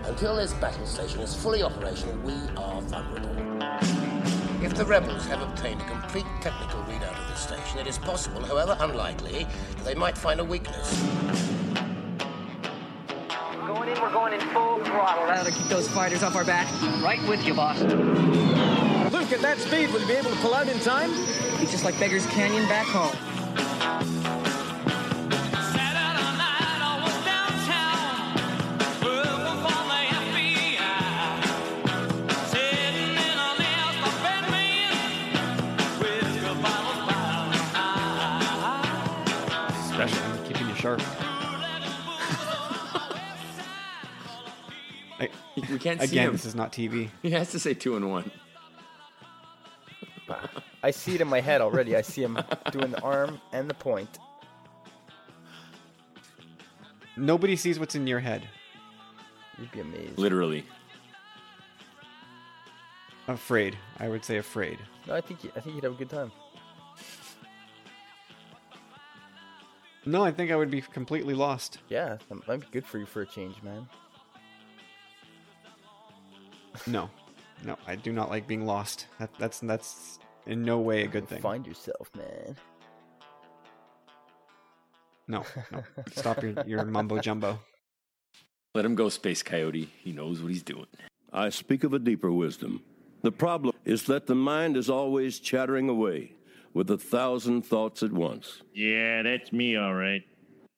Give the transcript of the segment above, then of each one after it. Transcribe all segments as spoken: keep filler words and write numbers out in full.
Until this battle station is fully operational, we are vulnerable. If the rebels have obtained a complete technical readout of the station, it is possible, however unlikely, that they might find a weakness. Going in, we're going in full throttle. That'll keep those fighters off our back. Right with you, boss. Luke, at that speed, will you be able to pull out in time? It's just like Beggar's Canyon back home. Sharp. I, we can't see Again, him. this is not T V. He has to say two and one. I see it in my head already. I see him doing the arm and the point. Nobody sees what's in your head. You'd be amazed. Literally. Afraid. I would say afraid. No, I think I think you'd have a good time. No, I think I would be completely lost. Yeah, that might be good for you for a change, man. No, no, I do not like being lost. That, that's that's in no way a good thing. Find yourself, man. No, no. Stop your, your mumbo jumbo. Let him go, Space Coyote. He knows what he's doing. I speak of a deeper wisdom. The problem is that the mind is always chattering away with a thousand thoughts at once. Yeah, that's me, all right.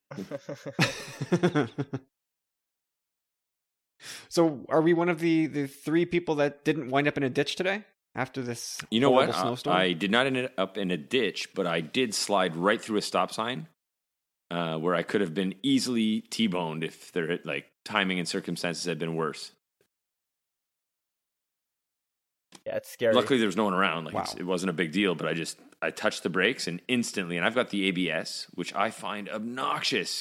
So, are we one of the, the three people that didn't wind up in a ditch today after this You know what? horrible snowstorm? I, I did not end up in a ditch, but I did slide right through a stop sign uh, where I could have been easily T-boned if their like timing and circumstances had been worse. Yeah, it's scary. Luckily, there was no one around. Like Wow. it's, it wasn't a big deal, but I just I touched the brakes and instantly, and I've got the A B S, which I find obnoxious.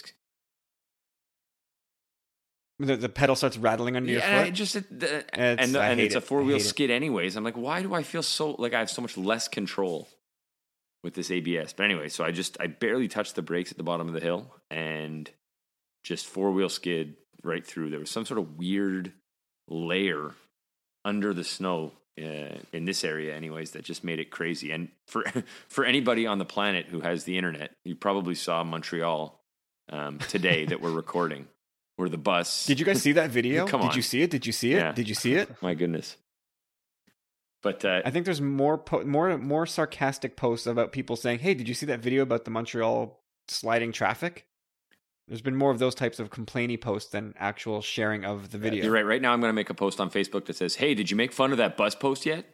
The, the pedal starts rattling under Yeah, your it foot. just it, the, It's- and the, I and hate it's a it. I four wheel hate it. skid anyways. I'm like, why do I feel so like I have so much less control with this A B S? But anyway, so I just I barely touched the brakes at the bottom of the hill and just four wheel skid right through. There was some sort of weird layer under the snow uh, in this area, anyways, that just made it crazy. And for for anybody on the planet who has the internet, you probably saw Montreal um, today that we're recording. Where the bus... Did you guys see that video? Come Did on. you see it? Did you see it? Yeah. Did you see it? My goodness. But uh, I think there's more po- more more sarcastic posts about people saying, "Hey, did you see that video about the Montreal sliding traffic?" There's been more of those types of complainy posts than actual sharing of the video. you're right. Right now, I'm going to make a post on Facebook that says, "Hey, did you make fun of that bus post yet?"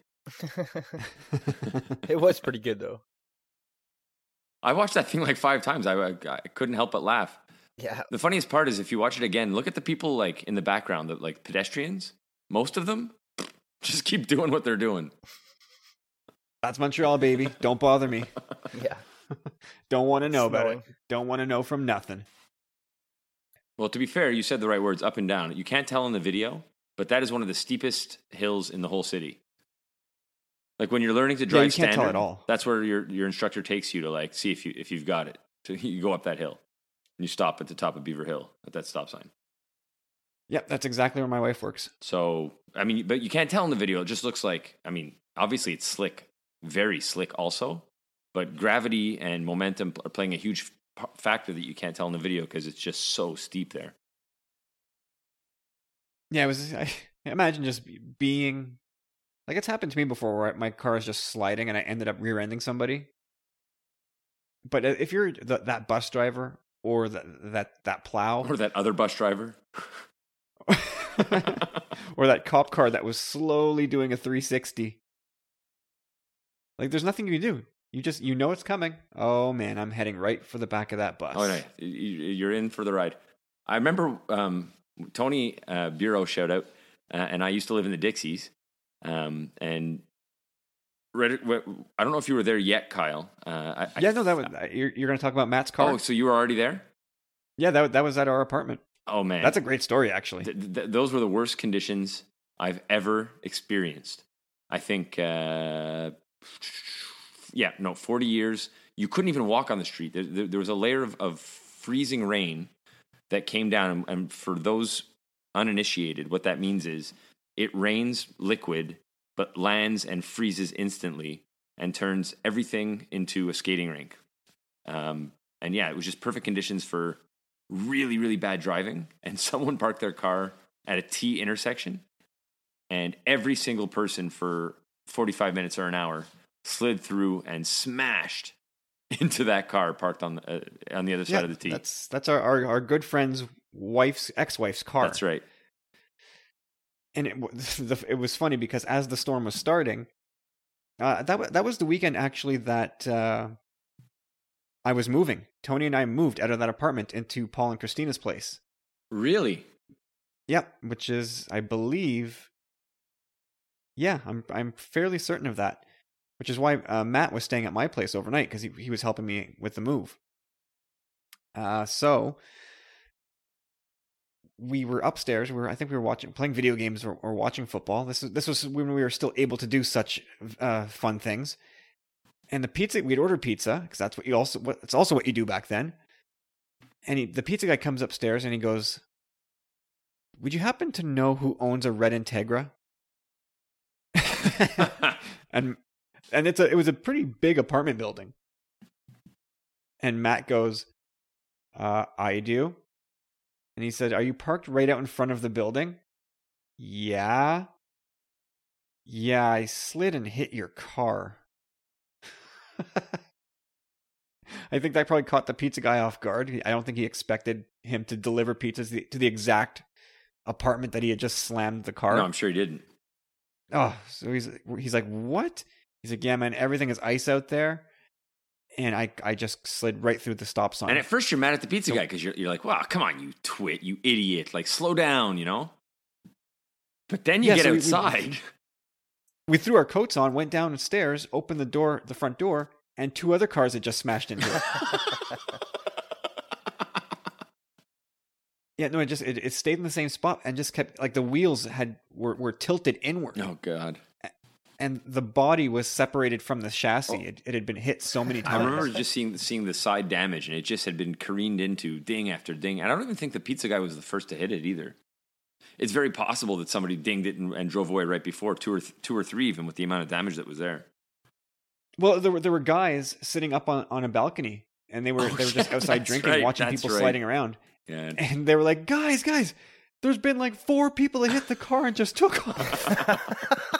It was pretty good, though. I watched that thing like five times. I, I, I couldn't help but laugh. Yeah. The funniest part is if you watch it again, look at the people like in the background, that like pedestrians. Most of them just keep doing what they're doing. That's Montreal, baby. Don't bother me. Yeah. Don't want to know about Snowing. it. Don't want to know from nothing. Well, to be fair, you said the right words, up and down. You can't tell in the video, but that is one of the steepest hills in the whole city. Like when you're learning to Yeah, drive you can't standard, tell at all. that's where your your instructor takes you to like see if you if you've got it. So you go up that hill and you stop at the top of Beaver Hill at that stop sign. Yep, that's exactly where my wife works. So I mean, but you can't tell in the video. It just looks like, I mean, obviously it's slick, very slick also, but gravity and momentum are playing a huge p- factor that you can't tell in the video because it's just so steep there. Yeah, it was. I imagine just being like, it's happened to me before where my car is just sliding and I ended up rear-ending somebody. But if you're the, that bus driver or the, that that plow Or that other bus driver. or that cop car that was slowly doing a three sixty, like there's nothing you can do. You just you know it's coming. Oh man, I'm heading right for the back of that bus. Oh, no, you- you're in for the ride. I remember um, Tony uh, Bureau, shout out, uh, and I used to live in the Dixies. Um, and Reddit, I don't know if you were there yet, Kyle. Uh, I, Yeah, no, that was you're you're going to talk about Matt's car. Oh, so you were already there? Yeah, that that was at our apartment. Oh man, That's a great story, actually. Th- th- those were the worst conditions I've ever experienced. I think, uh, yeah, no, forty years. You couldn't even walk on the street. There, there, there was a layer of, of freezing rain that came down. And, and for those uninitiated, what that means is it rains liquid, but lands and freezes instantly and turns everything into a skating rink. Um, and yeah, it was just perfect conditions for really, really bad driving. And someone parked their car at a T intersection, and every single person for forty-five minutes or an hour slid through and smashed into that car parked on the, uh, on the other side Yeah, of the T. That's that's our, our, our good friend's wife's ex-wife's car. That's right. And it, the, it was funny because as the storm was starting, uh, that, wa- that was the weekend actually that uh, I was moving. Tony and I moved out of that apartment into Paul and Christina's place. Really? Yep, which is, I believe, yeah, I'm I'm fairly certain of that. Which is why uh, Matt was staying at my place overnight, because he, he was helping me with the move. Uh, so we were upstairs. We were, I think we were watching, playing video games or, or watching football. This is this was when we were still able to do such uh, fun things. And the pizza, we'd ordered pizza because that's what you also. What, it's also what you do back then. And he, the pizza guy comes upstairs and he goes, "Would you happen to know who owns a Red Integra?" and and it's a it was a pretty big apartment building. And Matt goes, uh, "I do." And he said, "Are you parked right out in front of the building?" "Yeah." "Yeah, I slid and hit your car." I think that probably caught the pizza guy off guard. I don't think he expected him to deliver pizzas to the, to the exact apartment that he had just slammed the car. No, I'm sure he didn't. Oh, so he's he's like, "What?" He's like, "Yeah, man, everything is ice out there." And I, I just slid right through the stop sign. And at first you're mad at the pizza guy because you're, you're like, "Wow, come on, you twit, you idiot. Like, slow down, you know?" But then you Yeah, get so we- outside. We, we threw our coats on, went downstairs, opened the door, the front door, and two other cars had just smashed into it. Yeah, no, it just it, it stayed in the same spot and just kept, like, the wheels had were, were tilted inward. Oh, God. And the body was separated from the chassis. It, it had been hit so many I times. remember just seeing seeing the side damage, and it just had been careened into ding after ding. And I don't even think the pizza guy was the first to hit it either. It's very possible that somebody dinged it and, and drove away right before, two or th- two or three, even with the amount of damage that was there. Well, there were there were guys sitting up on, on a balcony, and they were Oh, they were just yeah, outside that's drinking, right, watching that's people right. sliding around. Yeah. And they were like, "Guys, guys, there's been like four people that hit the car and just took off."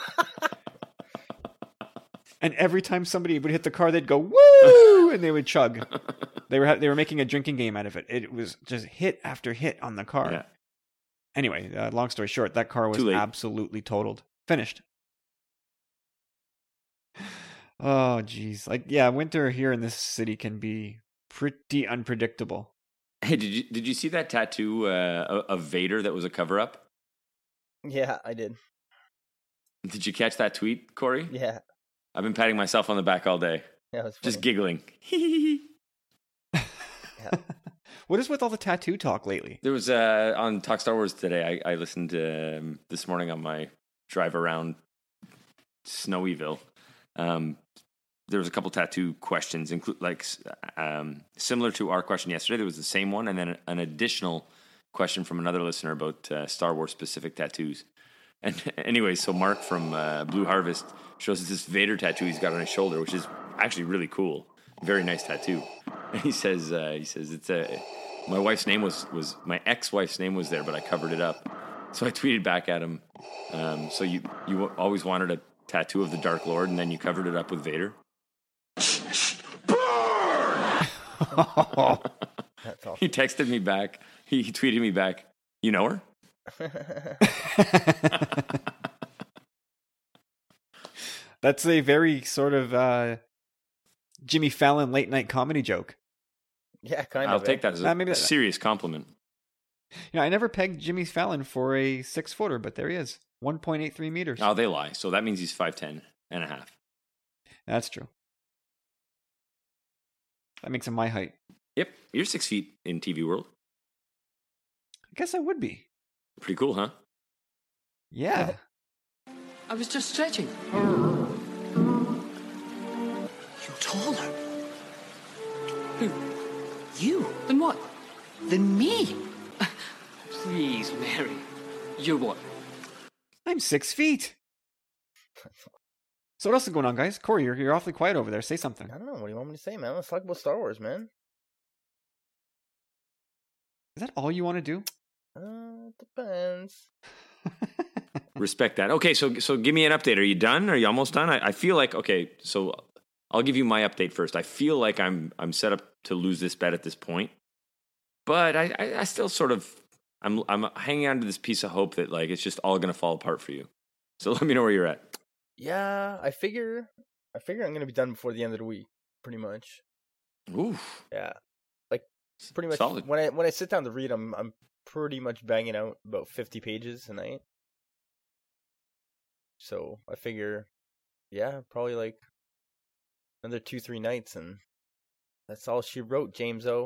And every time somebody would hit the car, they'd go, "Woo!" and they would chug. They were they were making a drinking game out of it. It was just hit after hit on the car. Yeah. Anyway, uh, long story short, that car was Too late. absolutely totaled. Finished. Oh, geez. Like, yeah, winter here in this city can be pretty unpredictable. Hey, did you did you see that tattoo uh, of Vader that was a cover up? Yeah, I did. Did you catch that tweet, Corey? Yeah, I've been patting myself on the back all day, yeah, it was just funny. giggling. Yeah. What is with all the tattoo talk lately? There was uh, on Talk Star Wars today. I, I listened to um, this morning on my drive around Snowyville. Um, there was a couple tattoo questions, include like um, similar to our question yesterday. There was the same one, and then an additional question from another listener about uh, Star Wars specific tattoos. And anyway, so Mark from uh, Blue Harvest shows us this Vader tattoo he's got on his shoulder, which is actually really cool. Very nice tattoo. And he says, uh, he says it's a. My wife's name was was my ex-wife's name was there, but I covered it up. So I tweeted back at him. Um, so you you always wanted a tattoo of the Dark Lord, and then you covered it up with Vader. That's awesome. He texted me back. He, he tweeted me back. You know her? That's a very sort of uh, Jimmy Fallon late night comedy joke. Yeah, kind I'll of. take eh? that as a, Uh, maybe a that- serious compliment. You know, I never pegged Jimmy Fallon for a six footer, but there he is, one point eight three meters. Oh, they lie. So that means he's five ten and a half. That's true. That makes him my height. Yep. You're six feet in T V world. I guess I would be. Pretty cool, huh? Yeah. I was just stretching. You're taller. Who? You? Than what? Than me? Please, Mary. You what? I'm six feet. So what else is going on, guys? Corey, you're, you're awfully quiet over there. Say something. I don't know. What do you want me to say, man? Let's talk about Star Wars, man. Is that all you want to do? Uh, depends. Respect that. Okay, so so give me an update. Are you done? Are you almost done? I, I feel like okay. So I'll give you my update first. I feel like I'm I'm set up to lose this bet at this point, but I I, I still sort of I'm I'm hanging on to this piece of hope that like it's just all gonna fall apart for you. So let me know where you're at. Yeah, I figure I figure I'm gonna be done before the end of the week, pretty much. Oof. Yeah, like pretty much. Solid. When I when I sit down to read, I'm I'm pretty much banging out about fifty pages a night. So I figure, yeah, probably like another two three nights, and that's all she wrote, James O.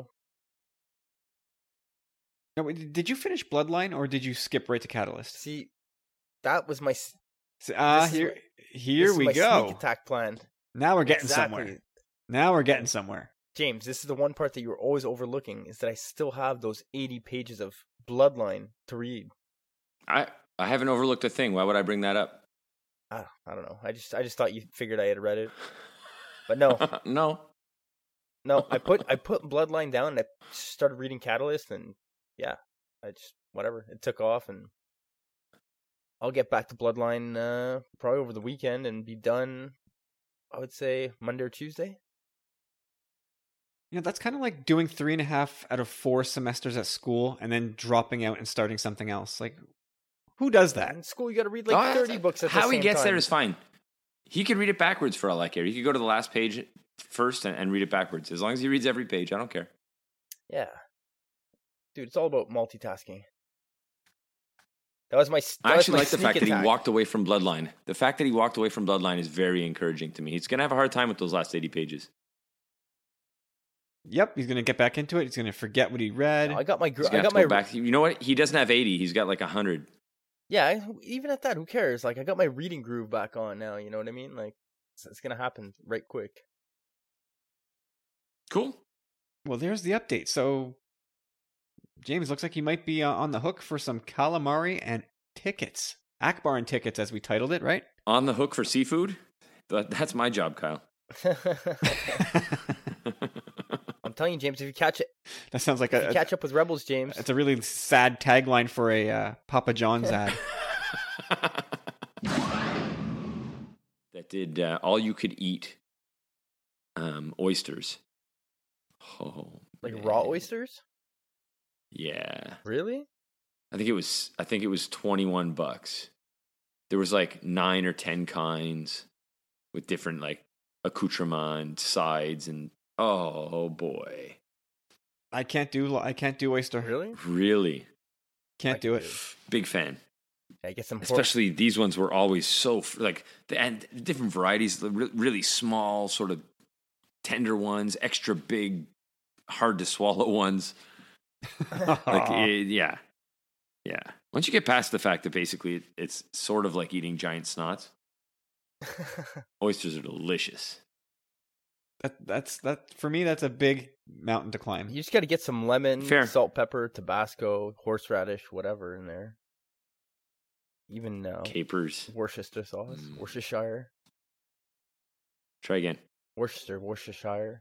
No, wait, did you finish Bloodline or did you skip right to Catalyst? See, that was my s- Ah, this is here, my- here this is we my go. sneak attack plan. Now we're getting Exactly. somewhere. Now we're getting somewhere. James, this is the one part that you're always overlooking, is that I still have those eighty pages of Bloodline to read. I I haven't overlooked a thing. Why would I bring that up? I, I don't know. I just I just thought you figured I had read it, but no, No. no. I put I put Bloodline down and I started reading Catalyst, and yeah, I just whatever. It took off, and I'll get back to Bloodline uh, probably over the weekend and be done. I would say Monday or Tuesday. You know, that's kind of like doing three and a half out of four semesters at school and then dropping out and starting something else. Like, who does that? In school, you got to read like Oh, thirty books at the How same he gets time. there is fine. He could read it backwards for all I care. He could go to the last page first and, and read it backwards. As long as he reads every page, I don't care. Yeah, dude, it's all about multitasking. That was my. That I was actually my like the sneak fact that he attack. walked away from Bloodline. The fact that he walked away from Bloodline is very encouraging to me. He's going to have a hard time with those last eighty pages. Yep, he's going to get back into it. He's going to forget what he read. I got my. gr- He's I gonna got have to my. go back. You know what? He doesn't have eighty. He's got like one hundred. Yeah, I- even at that, who cares? Like, I got my reading groove back on now. You know what I mean? Like, it's, it's gonna happen right quick. Cool. Well, there's the update. So, James looks like he might be uh, on the hook for some calamari and tickets. Akbar and tickets, as we titled it, right? On the hook for seafood? That, that's my job, Kyle. I'm telling you, James, if you catch it, That sounds like if you a, catch up with Rebels, James. it's a really sad tagline for a uh, Papa John's ad. That did uh, all you could eat um, oysters. Oh, Like man. raw oysters? Yeah. Really? I think it was I think it was twenty-one bucks. There was like nine or ten kinds with different like accoutrement, sides, and oh boy. I can't do I can't do oyster. Really? Really Can't I do can it. big fan. I get some. Especially these ones were always so f- like the and different varieties, the re- really small, sort of tender ones, extra big, hard to swallow ones. Like eh, yeah, yeah. Once you get past the fact that basically it- it's sort of like eating giant snots, oysters are delicious. That that's that for me. That's a big mountain to climb. You just got to get some lemon, Fair. salt, pepper, Tabasco, horseradish, whatever in there. Even uh, Capers. Worcester sauce, Mm. Worcestershire, Try again. Worcester, Worcestershire.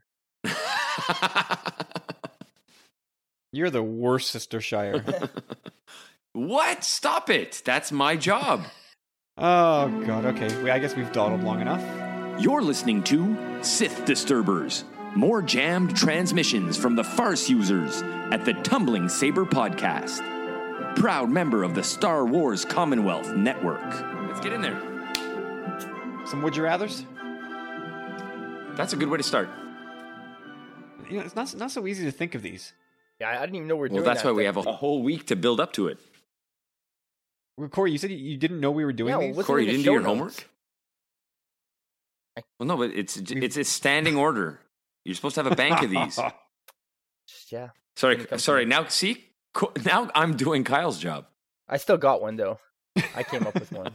You're the Worcestershire. What? Stop it! That's my job. Oh god. Okay. We, I guess we've dawdled long enough. You're listening to Sith Disturbers. More jammed transmissions from the Farce users at the Tumbling Saber Podcast. Proud member of the Star Wars Commonwealth Network. Let's get in there. Some would you rather's? That's a good way to start. You know, it's not not so easy to think of these. Yeah, I didn't even know we were Well, doing that's that. why we That- have a whole week to build up to it. Well, Corey, you said you- you didn't know we were doing Yeah, well, these. what's Corey, in you the didn't do show your notes? homework? Well, no, but it's it's a standing order. You're supposed to have a bank of these. Yeah, Sorry, Didn't come to sorry. me. Now, see, Co- now I'm doing Kyle's job. I still got one though. I came up with one.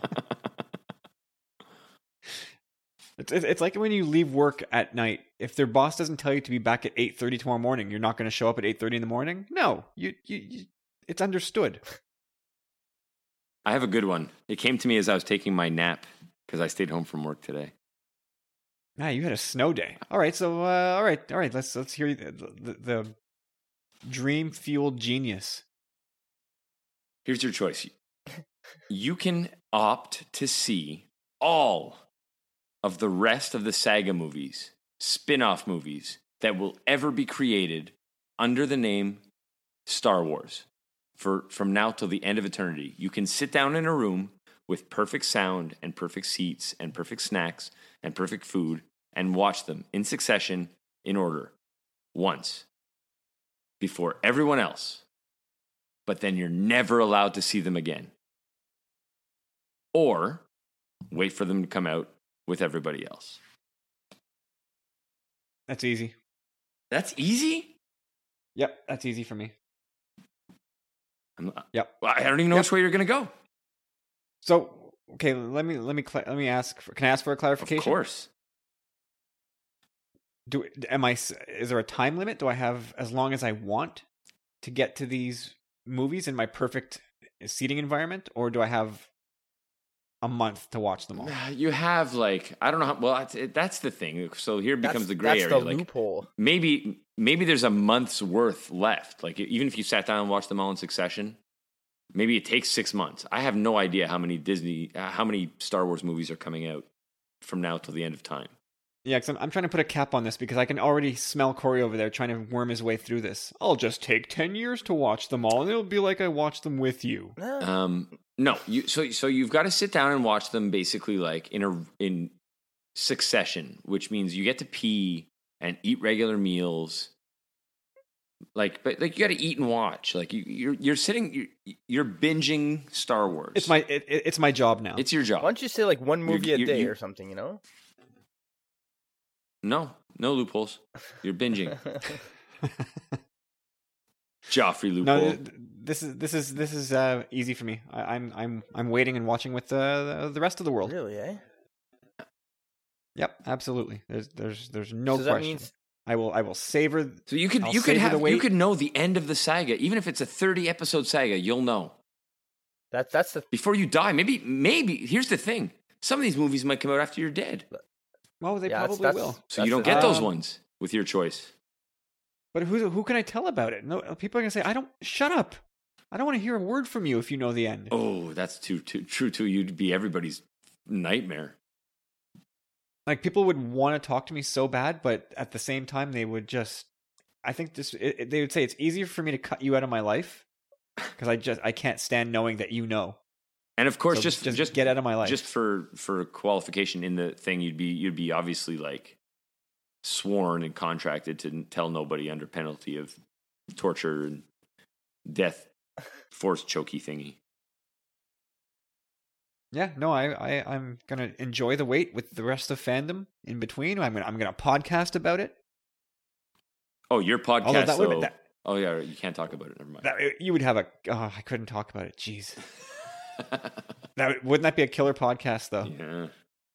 It's it's it's like when you leave work at night. If their boss doesn't tell you to be back at eight thirty tomorrow morning, you're not going to show up at eight thirty in the morning. No, you, you you it's understood. I have a good one. It came to me as I was taking my nap because I stayed home from work today. Ah, you had a snow day. All right, so uh, all right, all right. Let's let's hear the, the, the dream fueled genius. Here's your choice. You can opt to see all of the rest of the saga movies, spin-off movies that will ever be created under the name Star Wars for from now till the end of eternity. You can sit down in a room with perfect sound and perfect seats and perfect snacks and perfect food and watch them in succession in order once before everyone else. But then you're never allowed to see them again. Or wait for them to come out with everybody else. That's easy. That's easy? Yep, that's easy for me. I'm, yep. I don't even know yep. which way you're going to go. So, okay, let me let me let me ask. For, can I ask for a clarification? Of course. Do am I? Is there a time limit? Do I have as long as I want to get to these movies in my perfect seating environment, or do I have a month to watch them all? You have like I don't know how. Well, it's, it, that's the thing. So here becomes that's, the gray that's area. The like loophole. Maybe maybe there's a month's worth left. Like even if you sat down and watched them all in succession, maybe it takes six months. I have no idea how many Disney, uh, how many Star Wars movies are coming out from now till the end of time. Yeah, because I'm, I'm trying to put a cap on this because I can already smell Corey over there trying to worm his way through this. I'll just take ten years to watch them all, and it'll be like I watched them with you. Um, no, you so so you've got to sit down and watch them basically like in a in succession, which means you get to pee and eat regular meals. Like, but like you got to eat and watch. Like you, you're you're sitting, you're, you're binging Star Wars. It's my it, it's my job now. It's your job. Why don't you say like one movie You're- a you're- day you- or something? You know. No, no loopholes. You're binging. Joffrey loophole. No, th- this is this is this is uh, easy for me. I, I'm I'm I'm waiting and watching with the the rest of the world. Really, eh? Yep, absolutely. There's there's there's no So that question. means- I will I will savor. So you could I'll you could savor have the you wait. could know the end of the saga, even if it's a thirty episode saga. You'll know That's that's the before you die. Maybe maybe here's the thing: some of these movies might come out after you're dead, Well, they Yeah, that's- probably that's- will. so you don't the- get those Um, ones with your choice. But who who can I tell about it? No, people are gonna say I don't. Shut up. I don't want to hear a word from you if you know the end. Oh, that's too too true. Too, you'd be everybody's nightmare. Like people would want to talk to me so bad, but at the same time they would just. I think this. It, it- they would say it's easier for me to cut you out of my life because I just I can't stand knowing that you know. And of course, So just just just get out of my life. Just for for qualification in the thing, you'd be you'd be obviously like sworn and contracted to tell nobody under penalty of torture and death, forced chokey thingy. Yeah, no, I, I, I'm gonna enjoy the wait with the rest of fandom in between. I'm gonna, I'm gonna podcast about it. Oh, your podcast. Although that would- though- that- oh yeah, you can't talk about it. Never mind. That, you would have a. Oh, I couldn't talk about it. Jeez, that would- wouldn't that be a killer podcast though? Yeah.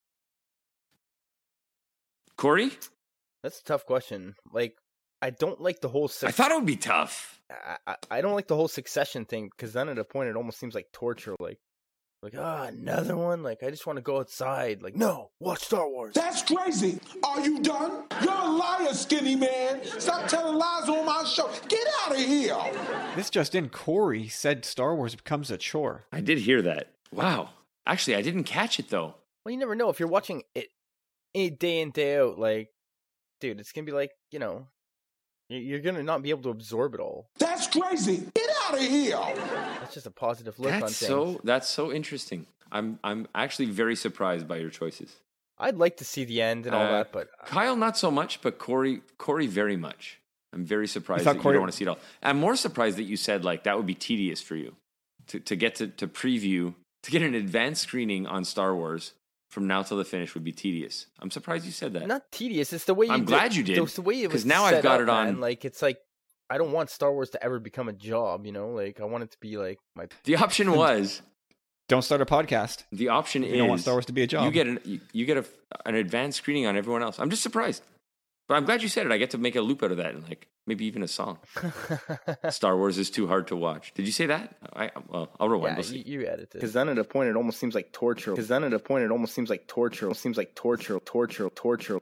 Corey, that's a tough question. Like, I don't like the whole. Suc- I thought it would be tough. I, I I don't like the whole Succession thing because then at a point it almost seems like torture. Like, like ah, another one. Like, I just want to go outside. Like, no, watch Star Wars. That's crazy. Are you done? You're a liar, skinny man. Stop telling lies on my show. Get out of here. This just in, Corey said Star Wars becomes a chore. I did hear that. Wow. Actually, I didn't catch it though. Well, you never know if you're watching it, it day in day out. Like, dude, it's gonna be like, you know, you- you're gonna not be able to absorb it all. That's crazy. Get out of here. That's just a positive look on That's things. so that's so interesting. I'm I'm actually very surprised by your choices. I'd like to see the end and all Uh, that, but Kyle, not so much, but Corey, Corey, very much. I'm very surprised thought that Corey- you don't want to see it all. I'm more surprised that you said like that would be tedious for you to to get to, to preview to get an advanced screening on Star Wars from now till the finish would be tedious. I'm surprised you said that. not tedious. It's the way you I'm did- glad you did, It's the way it was 'cause now I've set got up, it on- man. Like, it's like I don't want Star Wars to ever become a job. You know, like I want it to be like my. The option was Don't start a podcast. the option You is don't want Star Wars to be a job. You get an you, you get a, an advanced screening on everyone else. I'm just surprised. But I'm glad you said it. I get to make a loop out of that and like maybe even a song. Star Wars is too hard to watch. Did you say that? I well, I'll rewind. Yeah, we'll see. you, you edited. Because then at a point it almost seems like torture. Because then at a point it almost seems like torture. It seems like torture, torture, torture.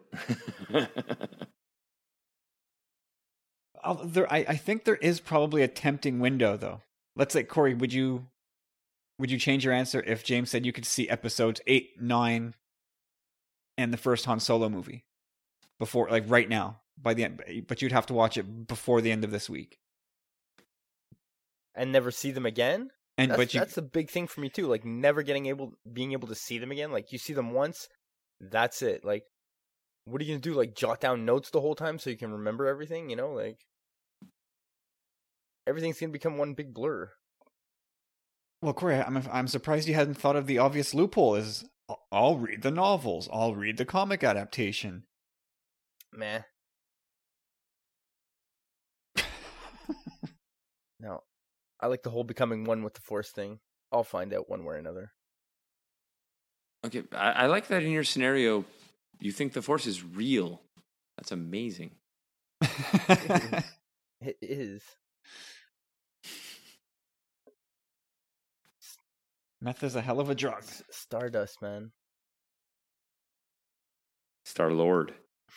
I'll, there, I, I think there is probably a tempting window, though. Let's say, Corey, would you would you change your answer if James said you could see episodes eight, nine, and the first Han Solo movie before, like right now, by the end, but you'd have to watch it before the end of this week, and never see them again? And that's, but you, that's a big thing for me too. Like never getting able, being able to see them again. Like you see them once, that's it. Like, what are you gonna do? Like jot down notes the whole time so you can remember everything? You know, like. Everything's gonna become one big blur. Well, Corey, I'm I'm surprised you hadn't thought of the obvious loophole. Is I'll read the novels, I'll read the comic adaptation. Meh. No, I like the whole becoming one with the Force thing. I'll find out one way or another. Okay, I, I like that in your scenario. You think the Force is real? That's amazing. It is. Meth is a hell of a drug. Stardust, man. Star Lord.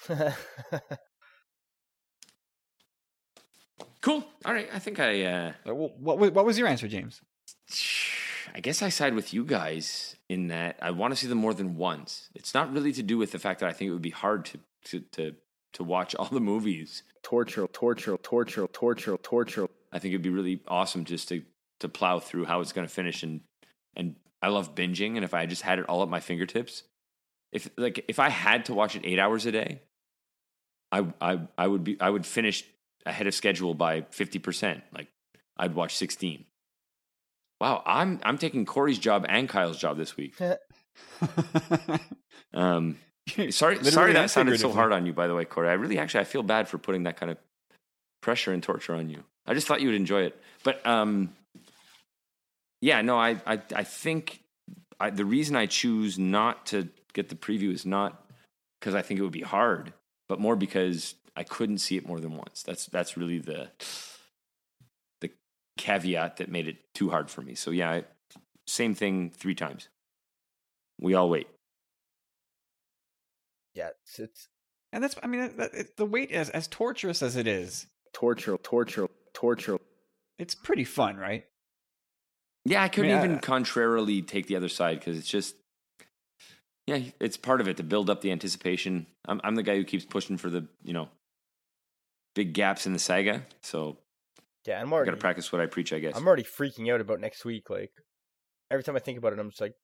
Cool. All right. I think I. Uh, what was what was your answer, James? I guess I side with you guys in that I want to see them more than once. It's not really to do with the fact that I think it would be hard to to to, to watch all the movies. Torture, torture, torture, torture, torture. I think it'd be really awesome just to to plow through how it's going to finish and. And I love binging, and if I just had it all at my fingertips, if like if I had to watch it eight hours a day, I I I would be I would finish ahead of schedule by fifty percent. Like I'd watch sixteen. Wow, I'm I'm taking Corey's job and Kyle's job this week. um, sorry, Literally sorry that and sounded so figuratively. hard on you. By the way, Corey, I really actually I feel bad for putting that kind of pressure and torture on you. I just thought you would enjoy it, but um. Yeah, no, I, I, I think I, the reason I choose not to get the preview is not because I think it would be hard, but more because I couldn't see it more than once. That's that's really the the caveat that made it too hard for me. So yeah, I, same thing three times. We all wait. Yeah, it's, it's And that's I mean that, it, the wait as as torturous as it is, torture, torture, torture. it's pretty fun, right? Yeah, I couldn't I mean, even I- contrarily take the other side because it's just, yeah, it's part of it to build up the anticipation. I'm I'm the guy who keeps pushing for the you know big gaps in the saga, so Yeah, I'm I already. got to practice what I preach, I guess. I'm already freaking out about next week. Like every time I think about it, I'm just like,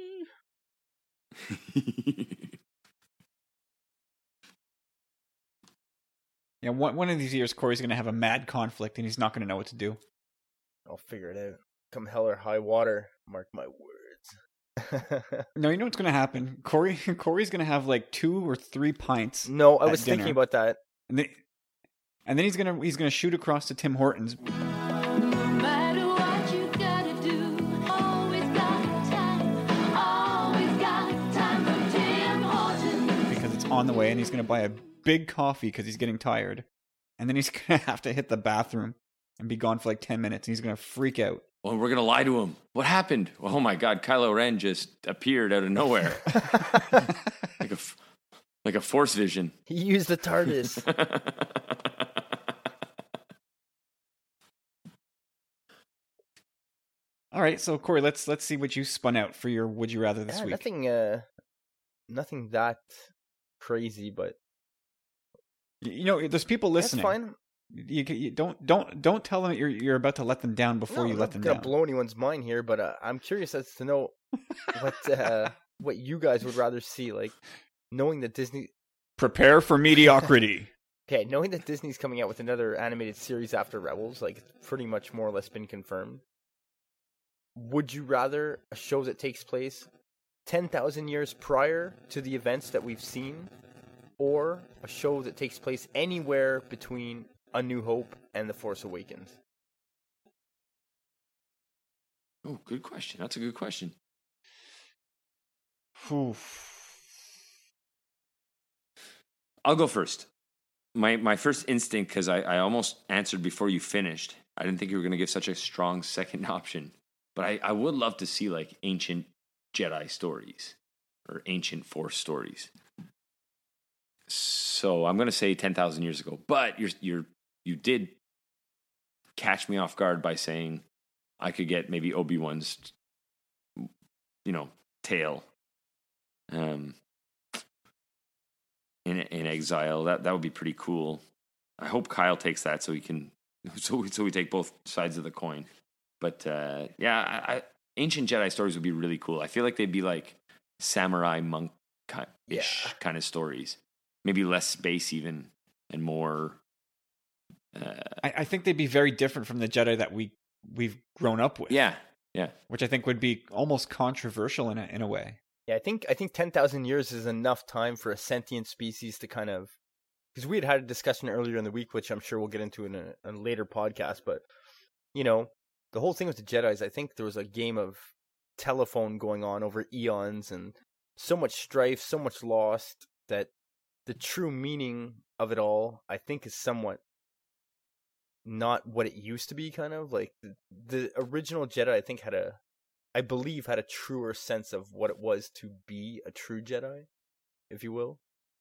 Yeah, one one of these years, Corey's going to have a mad conflict, and he's not going to know what to do. I'll figure it out. Come hell or high water, mark my words. No, you know what's going to happen? Corey Corey's going to have like two or three pints. No, I at was dinner, thinking about that. and then, and then he's going to he's going to shoot across to Tim Hortons. Because it's on the way, and he's going to buy a big coffee because he's getting tired, and then he's going to have to hit the bathroom and be gone for like ten minutes, and he's going to freak out. Well, we're going to lie to him. What happened? Oh my God, Kylo Ren just appeared out of nowhere. like, a, f- like a force vision. He used the TARDIS. All right, so Corey, let's let's see what you spun out for your Would You Rather this Yeah, week. nothing, uh, nothing that crazy, but You know, there's people that's listening. fine. You, you don't don't don't tell them you're you're about to let them down before No, you I'm let not them gonna down. blow anyone's mind here, but uh, I'm curious as to know what uh, what you guys would rather see. Like knowing that Disney, Prepare for mediocrity. okay, knowing that Disney's coming out with another animated series after Rebels, like it's pretty much more or less been confirmed. Would you rather a show that takes place ten thousand years prior to the events that we've seen, or a show that takes place anywhere between A New Hope and The Force Awakens? Oh, good question. That's a good question. Oof. I'll go first. my my first instinct, because I, I almost answered before you finished. I didn't think you were going to give such a strong second option, but I, I would love to see like ancient Jedi stories or ancient Force stories. So I'm going to say ten thousand years ago, but you're you're you did catch me off guard by saying I could get maybe Obi-Wan's, you know, tale, um, in in exile. That that would be pretty cool. I hope Kyle takes that so he can, so we, so we take both sides of the coin. But uh, yeah, I, I, ancient Jedi stories would be really cool. I feel like they'd be like samurai monk ish Yeah. kind of stories. Maybe less space even, and more. Uh, I, I think they'd be very different from the Jedi that we we've grown up with. yeah, yeah. Which I think would be almost controversial in a, in a way. Yeah, I think I think ten thousand years is enough time for a sentient species to kind of, because we had had a discussion earlier in the week, which I'm sure we'll get into in a, a later podcast. But you know, the whole thing with the Jedis, I think there was a game of telephone going on over eons, and so much strife, so much lost, that the true meaning of it all, I think, is somewhat not what it used to be. Kind of like the, the original Jedi, I think, had a, I believe, had a truer sense of what it was to be a true Jedi, if you will.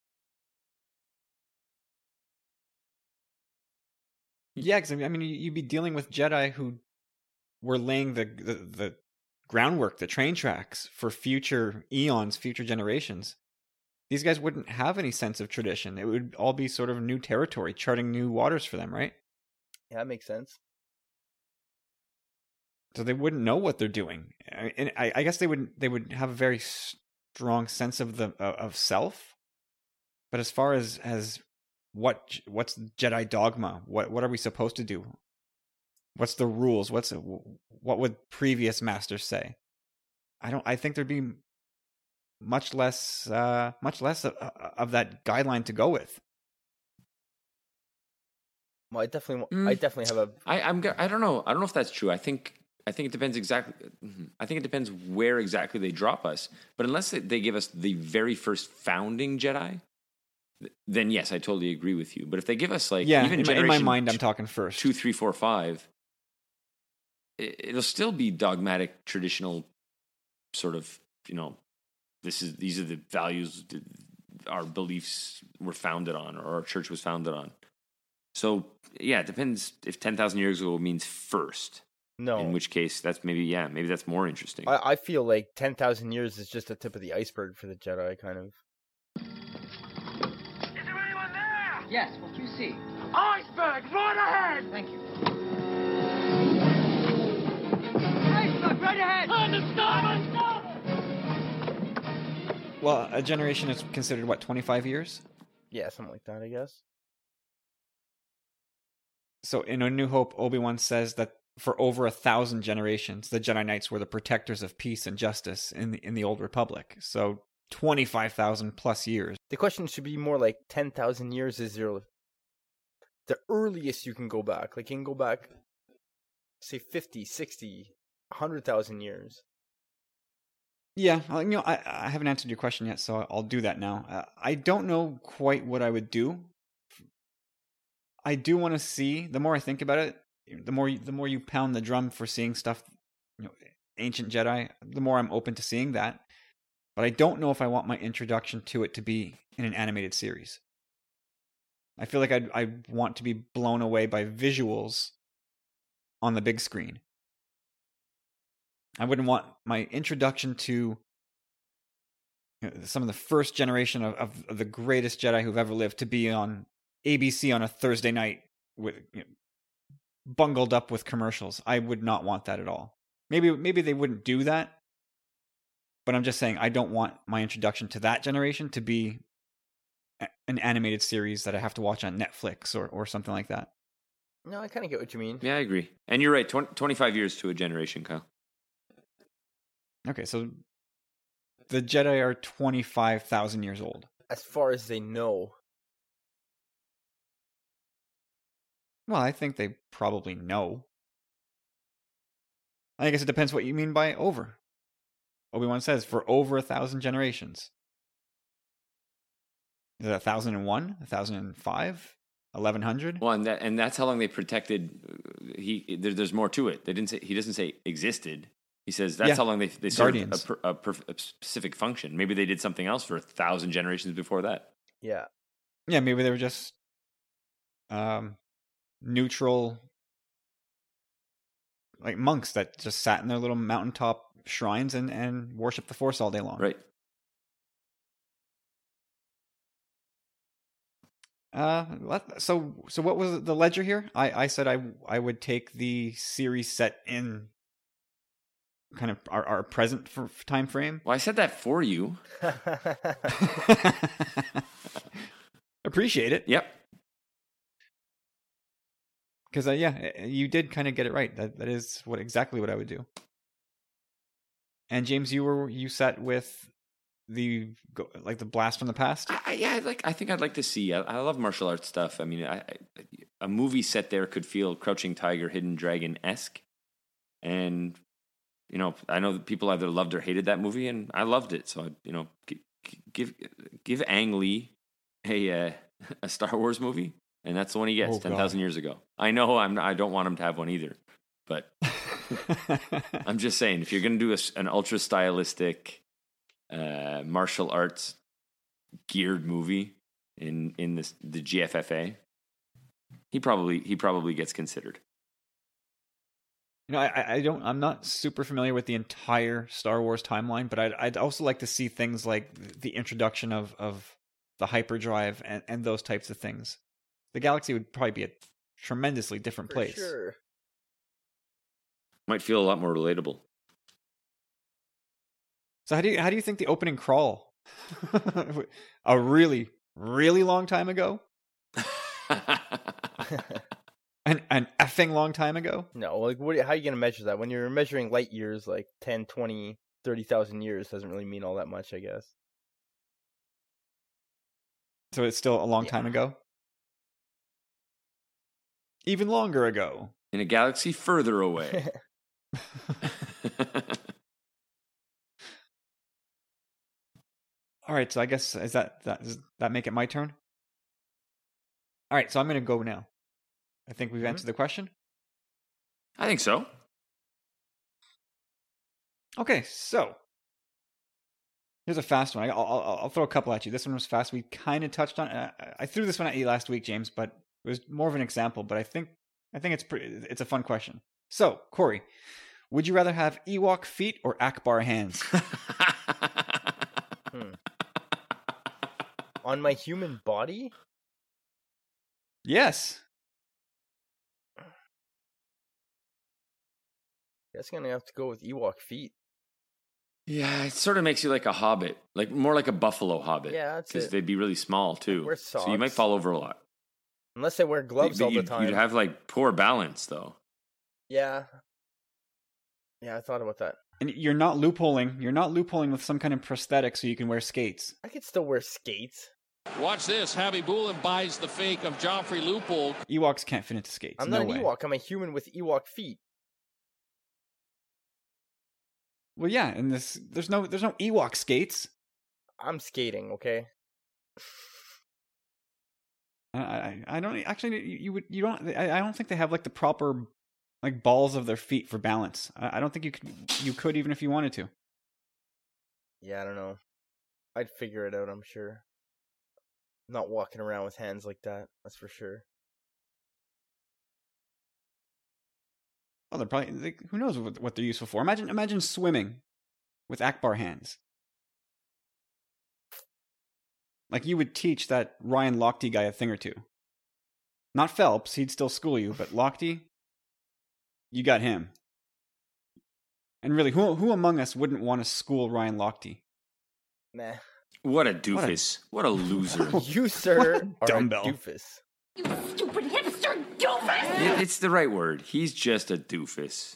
Yeah, because I mean, you'd be dealing with Jedi who were laying the, the the groundwork, the train tracks for future eons, future generations. These guys wouldn't have any sense of tradition. It would all be sort of new territory, charting new waters for them, right? Yeah, that makes sense. So they wouldn't know what they're doing, and I, I guess they would they would have a very strong sense of the of self. But as far as as what what's Jedi dogma? What what are we supposed to do? What's the rules? What's what would previous masters say? I don't. I think there'd be much less uh, much less of, of that guideline to go with. Well, I definitely, Mm. I definitely have a. I, I'm. go- I don't know. I don't know if that's true. I think. I think it depends exactly. I think it depends where exactly they drop us. But unless they, they give us the very first founding Jedi, th- then yes, I totally agree with you. But if they give us like Yeah, even in, my, in my generation mind, I'm t- talking first. two, three, four, five, it, it'll still be dogmatic, traditional, sort of. You know, this is these are the values that our beliefs were founded on, or our church was founded on. So yeah, it depends if ten thousand years ago means first. No. In which case, that's maybe, yeah, maybe that's more interesting. I, I feel like ten thousand years is just the tip of the iceberg for the Jedi, kind of. Yes, what you see? Iceberg, right ahead! Thank you. Iceberg, right ahead! Well, a generation is considered what, twenty-five years? Yeah, something like that, I guess. So in A New Hope, Obi-Wan says that for over a thousand generations, the Jedi Knights were the protectors of peace and justice in the, in the Old Republic. So twenty-five thousand plus years. The question should be more like ten thousand years is your the earliest you can go back. Like you can go back, say fifty, sixty, one hundred thousand years. Yeah, uh, you know, I, I haven't answered your question yet, so I'll do that now. Uh, I don't know quite what I would do. I do want to see, the more I think about it, the more you, the more you pound the drum for seeing stuff, you know, ancient Jedi, the more I'm open to seeing that. But I don't know if I want my introduction to it to be in an animated series. I feel like I'd, I want to be blown away by visuals on the big screen. I wouldn't want my introduction to, you know, some of the first generation of, of, of the greatest Jedi who've ever lived to be on A B C on a Thursday night with, you know, bungled up with commercials. I would not want that at all. Maybe maybe they wouldn't do that, but I'm just saying I don't want my introduction to that generation to be a- an animated series that I have to watch on Netflix or, or something like that. No, I kind of get what you mean. Yeah, I agree. And you're right, twenty, twenty-five years to a generation, Kyle. Okay, so the Jedi are twenty-five thousand years old. As far as they know. Well, I think they probably know. I guess it depends what you mean by over. Obi-Wan says for over a thousand generations. Is it a thousand and one? A thousand and five? eleven hundred. Well, and that and that's how long they protected. He there, there's more to it. They didn't say he doesn't say existed. He says that's Yeah. how long they they served a, Guardians. per- a, per- a specific function. Maybe they did something else for a thousand generations before that. Yeah. Yeah, maybe they were just um, neutral, like monks that just sat in their little mountaintop shrines and, and worshiped the Force all day long. Right. Uh, let- so so what was the ledger here? I, I said I I would take the series set in kind of our, our present for time frame. Well, I said that for you. Appreciate it. Yep. Because uh, yeah, you did kind of get it right. That that is what exactly what I would do. And James, you were you sat with the go- like the blast from the past. I, I- yeah, I'd like. I think I'd like to see. I, I love martial arts stuff. I mean, I, I, a movie set there could feel Crouching Tiger, Hidden Dragon esque, and you know, I know that people either loved or hated that movie, and I loved it. So, I, you know, g- g- give give Ang Lee a uh, a Star Wars movie, and that's the one he gets Oh, ten thousand years ago. I know I'm. I don't want him to have one either, but I'm just saying, if you're going to do a s an ultra stylistic uh, martial arts geared movie in in this the G F F A, he probably he probably gets considered. You know, I, I don't. I'm not super familiar with the entire Star Wars timeline, but I'd, I'd also like to see things like the introduction of, of the hyperdrive and, and those types of things. The galaxy would probably be a tremendously different For place. sure. Might feel a lot more relatable. So how do you how do you think the opening crawl? A really really long time ago, an an effing long time ago. No, like what, how are you going to measure that? When you're measuring light years, like ten, twenty, thirty thousand years doesn't really mean all that much, I guess. So it's still a long Yeah. time ago. Even longer ago. In a galaxy further away. All right, so I guess is that that does that make it my turn? All right, so I'm going to go now. I think we've Mhm. answered the question. I think so. Okay, so here's a fast one. I- I'll, I'll, I'll throw a couple at you. This one was fast. We kind of touched on. I, I threw this one at you last week, James, but it was more of an example. But I think I think it's pretty. It's a fun question. So, Corey, would you rather have Ewok feet or Akbar hands? Hmm. On my human body? Yes. That's going to have to go with Ewok feet. Yeah, it sort of makes you like a hobbit, like more like a buffalo hobbit. Yeah, that's because it. they'd be really small too. Wear So you might socks. fall over a lot. Unless I wear gloves But all the you'd, time. You'd have like poor balance though. Yeah. Yeah, I thought about that. And you're not loopholing. You're not loopholing with some kind of prosthetic so you can wear skates. I could still wear skates. Watch this. Habibulin buys the fake of Joffrey Loophole. Ewoks can't fit into skates. I'm no not an way. Ewok. I'm a human with Ewok feet. Well, yeah, and this there's no there's no Ewok skates. I'm skating, okay? I I, I don't actually you, you would you don't I, I don't think they have like the proper like balls of their feet for balance. I, I don't think you could you could even if you wanted to. Yeah, I don't know. I'd figure it out, I'm sure. Not walking around with hands like that, that's for sure. Oh, they're probably like, who knows what, what they're useful for. Imagine imagine swimming with Akbar hands. Like you would teach that Ryan Lochte guy a thing or two. Not Phelps, he'd still school you, but Lochte, you got him. And really, who who among us wouldn't want to school Ryan Lochte? Nah. What a doofus! What a, what a loser! You, sir, are dumbbell. a doofus. You stupid hipster doofus! It, it's the right word. He's just a doofus.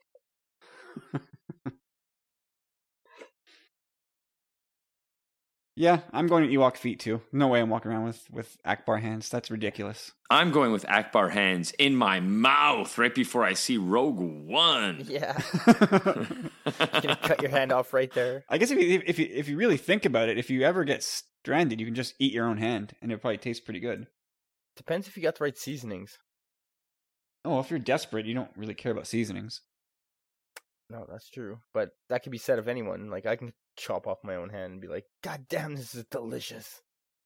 Yeah, I'm going to Ewok feet too. No way I'm walking around with, with Akbar hands. That's ridiculous. I'm going with Akbar hands in my mouth right before I see Rogue One. Yeah. You're gonna cut your hand off right there. I guess if you, if you if you really think about it, if you ever get stranded, you can just eat your own hand, and it probably tastes pretty good. Depends if you got the right seasonings. Oh, if you're desperate, you don't really care about seasonings. No, that's true. But that could be said of anyone. Like, I can chop off my own hand and be like, God damn, this is delicious.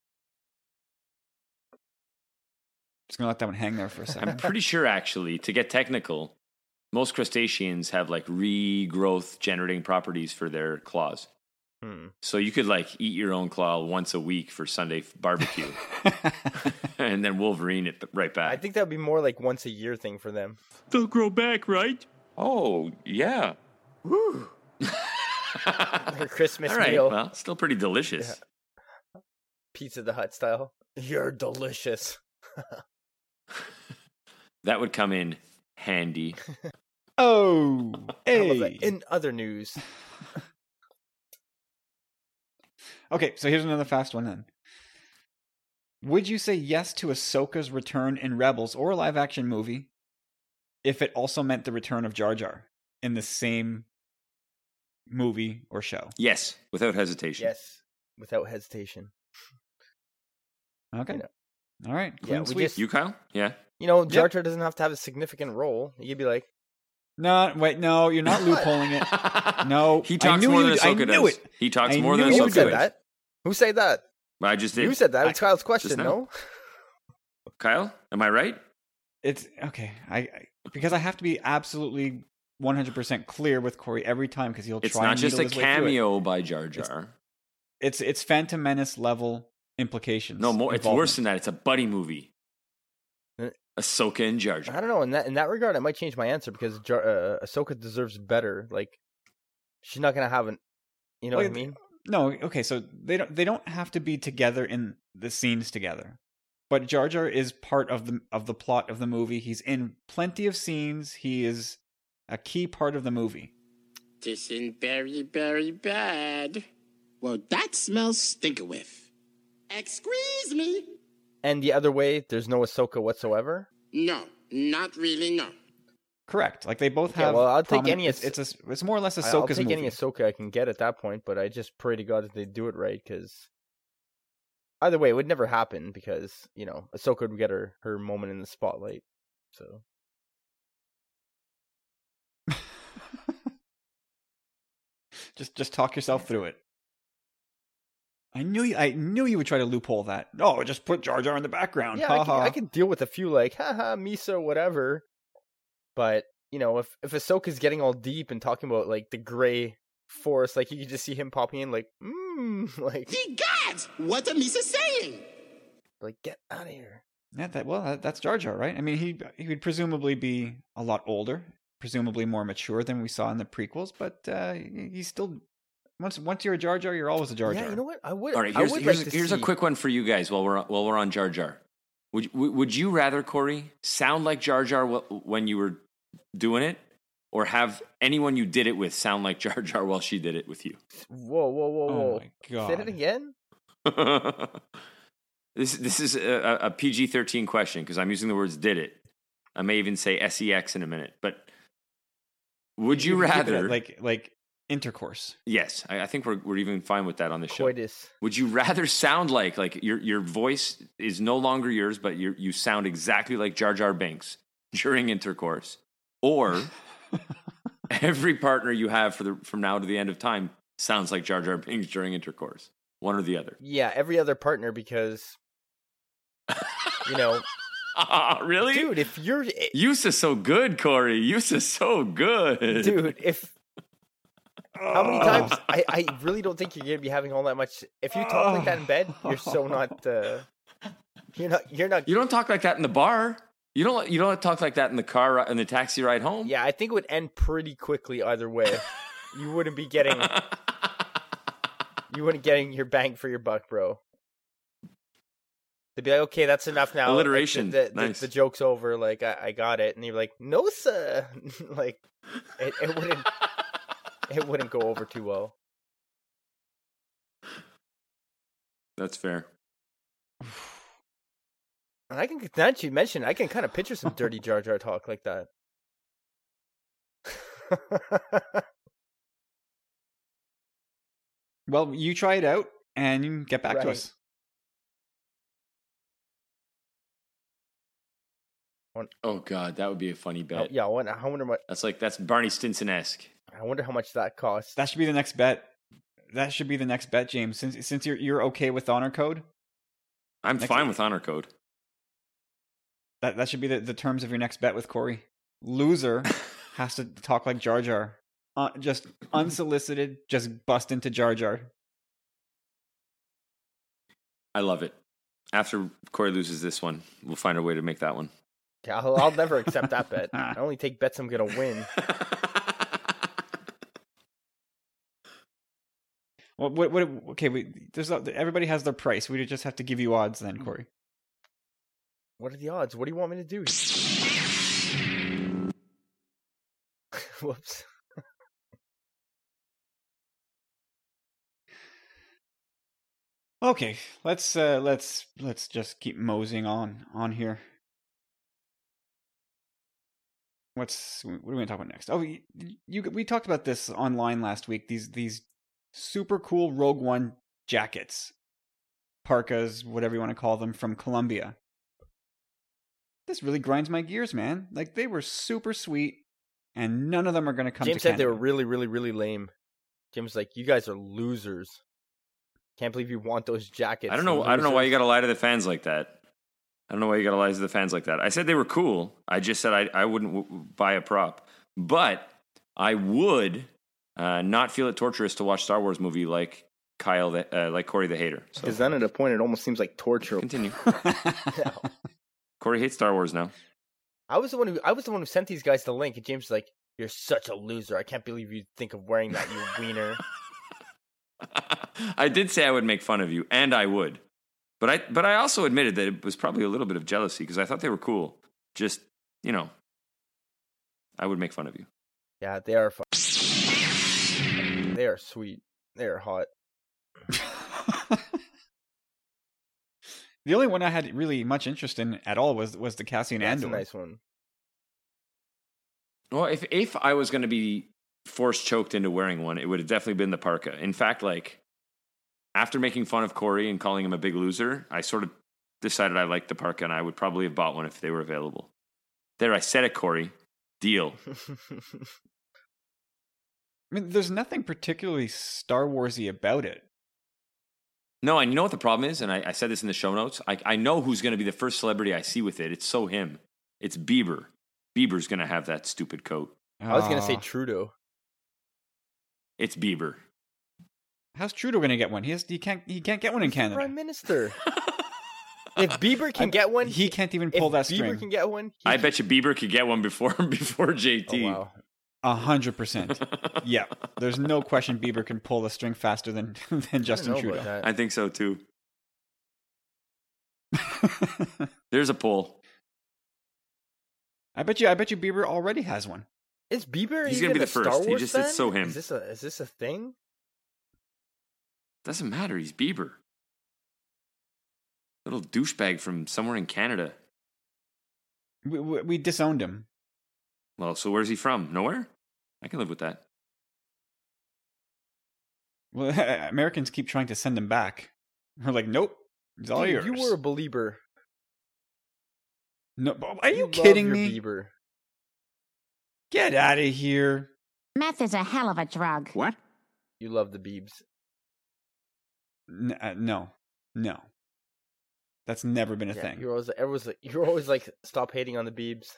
Just gonna let that one hang there for a second. I'm pretty sure, actually, to get technical, most crustaceans have like regrowth generating properties for their claws. Hmm. So you could like eat your own claw once a week for Sunday barbecue, and then Wolverine it right back. I think that would be more like once a year thing for them. They'll grow back, right? Oh yeah. Woo. Their Christmas All right. meal. Well, still pretty delicious. Yeah. Pizza the Hut style. You're delicious. That would come in handy. Oh, hey. In other news. Okay, so here's another fast one then. Would you say yes to Ahsoka's return in Rebels or a live-action movie if it also meant the return of Jar Jar in the same movie or show? Yes, without hesitation. Yes, without hesitation. Okay. You know. All right. Clean Yeah, we sweep. just- You, Kyle? Yeah. You know, Jar Yep. Jar doesn't have to have a significant role. You'd be like, No, wait, no, you're not loopholing it. No, He I talks knew more you than would- I Ahsoka knew does. it. He talks I more than knew you who Ahsoka would said does. that? Who said that? But I just did. You said that. It's Kyle's question, Just now. no? Kyle, am I right? It's okay. I, I because I have to be absolutely one hundred percent clear with Corey every time because he'll It's try not and just a needle his way through it. cameo by Jar Jar. It's it's Phantom Menace level implications. No, more. It's involvement. worse than that. It's a buddy movie. Uh, Ahsoka and Jar Jar. I don't know. In that in that regard, I might change my answer because Jar, uh, Ahsoka deserves better. Like, she's not gonna have an, you know Well, what I mean? No, okay, so they don't they don't have to be together in the scenes together. But Jar Jar is part of the of the plot of the movie. He's in plenty of scenes. He is a key part of the movie. This is very, very bad. Well, that smells stinker whiff. Excuse me. And the other way, there's no Ahsoka whatsoever. No, not really, no. Correct. Like they both Yeah, have. well, I'll take prominent- any. It's it's, a, it's more or less I- I'll Ahsoka's take movie. any Ahsoka I can get at that point, but I just pray to God that they do it right, because either way, it would never happen because you know Ahsoka would get her her moment in the spotlight. So just just talk yourself through it. I knew you, I knew you would try to loophole that. No, just put Jar Jar in the background. yeah, ha I can, ha. I can deal with a few like haha Misa whatever, but you know if if Ahsoka's getting all deep and talking about like the gray force, like you can just see him popping in like mmm like Ye gods, what are Misa saying? like get out of here. Yeah, that well, that, that's Jar Jar, right? I mean, he he would presumably be a lot older, presumably more mature than we saw in the prequels, but uh, he's still once once you're a Jar Jar, you're always a Jar Jar. Yeah, you know what? I would. All right, I here's, would here's, like to here's see... a quick one for you guys while we're while we're on Jar Jar. Would you- would you rather, Corey, sound like Jar Jar when you were doing it, or have anyone you did it with sound like Jar Jar while she did it with you? Whoa, whoa, whoa, whoa! Oh my god! Say that again. This this is a, a P G thirteen question because I'm using the words "did it." I may even say S E X in a minute, but would you, You can keep it rather at, like like intercourse? Yes, I, I think we're we're even fine with that on the show. Coitus. Would you rather sound like like your your voice is no longer yours, but you you sound exactly like Jar Jar Binks during intercourse, or every partner you have for the from now to the end of time sounds like Jar Jar Binks during intercourse? One or the other. Yeah, every other partner because you know. Ah, really, dude? If you're Use is so good, Corey. Use is so good, dude. If how many times I, I really don't think you're gonna be having all that much. If you talk like that in bed, you're so not. Uh, you're not. You're not. You don't talk like that in the bar. You don't. You don't talk like that in the car in the taxi ride home. Yeah, I think it would end pretty quickly either way. You wouldn't be getting. You wouldn't getting your bang for your buck, bro. They'd be like, okay, that's enough now. Alliteration. Like, the, the, Nice. the, the joke's over. Like, I, I got it. And you're like, no, sir. Like, it, it wouldn't. It wouldn't go over too well. That's fair. And I can, now that you mention, I can kind of picture some dirty Jar Jar talk like that. Well, you try it out and you can get back to Right. us. Oh God, that would be a funny bet. Oh, yeah, I wonder, I wonder what. That's like that's Barney Stinson-esque. I wonder how much that costs. That should be the next bet. That should be the next bet, James. Since since you're you're okay with honor code. I'm next fine bet. with honor code. That that should be the, the terms of your next bet with Corey. Loser has to talk like Jar Jar, uh, just unsolicited, just bust into Jar Jar. I love it. After Corey loses this one, we'll find a way to make that one. Yeah, I'll, I'll never accept that bet. I only take bets I'm gonna win. Well, what, what, okay, we, there's everybody has their price. We just have to give you odds then, Corey. What are the odds? What do you want me to do? Whoops. Okay, let's uh, let's let's just keep moseying on on here. What's what are we going to talk about next? Oh, you, you we talked about this online last week. These these super cool Rogue One jackets, parkas, whatever you want to call them, from Columbia. This really grinds my gears, man. Like, they were super sweet, and none of them are going to come James to Canada. said they were really, really, really lame. James was like, "You guys are losers. Can't believe you want those jackets." I don't know. I don't know why you got to lie to the fans like that. I don't know why you got to lie to the fans like that. I said they were cool. I just said I I wouldn't w- buy a prop, but I would uh, not feel it torturous to watch Star Wars movie like Kyle, the, uh, like Corey the Hater. Because so. Then at a point it almost seems like torture. Continue. Corey hates Star Wars now. I was the one who I was the one who sent these guys the link, and James was like, "You're such a loser. I can't believe you think of wearing that, you wiener." I did say I would make fun of you, and I would. But I but I also admitted that it was probably a little bit of jealousy because I thought they were cool. Just, you know, I would make fun of you. Yeah, they are fun. They are sweet. They are hot. The only one I had really much interest in at all was was the Cassian That's Andor. That's a nice one. Well, if if I was going to be force choked into wearing one, it would have definitely been the parka. In fact, like, after making fun of Corey and calling him a big loser, I sort of decided I liked the parka, and I would probably have bought one if they were available. There, I said it, Corey. Deal. I mean, there's nothing particularly Star Warsy about it. No, and you know what the problem is? And I, I said this in the show notes. I, I know who's going to be the first celebrity I see with it. It's so him. It's Bieber. Bieber's going to have that stupid coat. I was going to say Trudeau. It's Bieber. How's Trudeau going to get one? He has, he can't he can't get one in He's Canada. Prime Minister. If Bieber can I, get one, he can't even pull that Bieber string. Bieber can get one. I can... bet you Bieber could get one before before J T. Oh, wow. A hundred percent. Yeah, there's no question Bieber can pull the string faster than than Justin Trudeau. I think so too. There's a poll. I bet you. I bet you Bieber already has one. Is Bieber? He's gonna be the a Star first. Wars He just fan? it's so him. Is this a is this a thing? Doesn't matter. He's Bieber. Little douchebag from somewhere in Canada. We, we, we disowned him. Well, so where's he from? Nowhere? I can live with that. Well, Americans keep trying to send him back. We're like, nope, it's all Dude, yours. You were a believer. No, are you, you kidding love me? Your Bieber. Get out of here. Meth is a hell of a drug. What? You love the Biebs. N- uh, no, no. That's never been a Yeah, thing. You're always, everyone's like, you're always like, stop hating on the Biebs.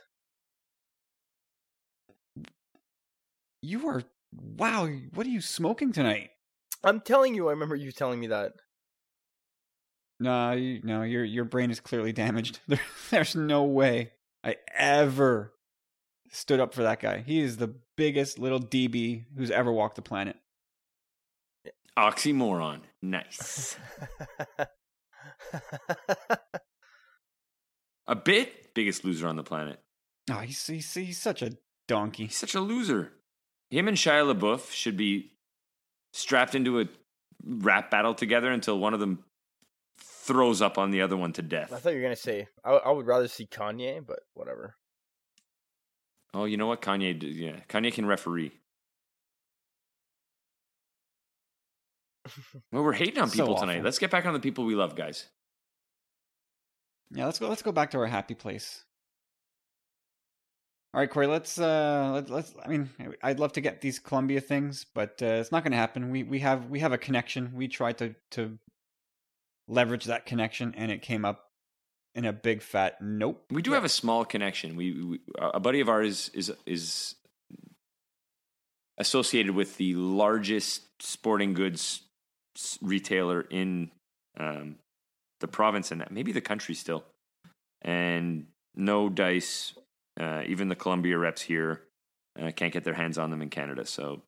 You are, wow, what are you smoking tonight? I'm telling you, I remember you telling me that. No, you, no, your your brain is clearly damaged. There, there's no way I ever stood up for that guy. He is the biggest little D B who's ever walked the planet. Oxymoron. Nice. A bit? Biggest loser on the planet. Oh, he's, he's, he's such a donkey. He's such a loser. Him and Shia LaBeouf should be strapped into a rap battle together until one of them throws up on the other one to death. I thought you were going to say, I, I would rather see Kanye, but whatever. Oh, you know what? Kanye, yeah, Kanye can referee. Well, we're hating on So people awful. tonight. Let's get back on the people we love, guys. Yeah, let's go. Let's go back to our happy place. All right, Corey. Let's uh, let, let's. I mean, I'd love to get these Columbia things, but uh, it's not going to happen. We we have we have a connection. We tried to to leverage that connection, and it came up in a big fat nope. We do have a small connection. We, we a buddy of ours is is associated with the largest sporting goods retailer in um, the province and maybe the country still. And no dice, uh, even the Columbia reps here uh, can't get their hands on them in Canada. So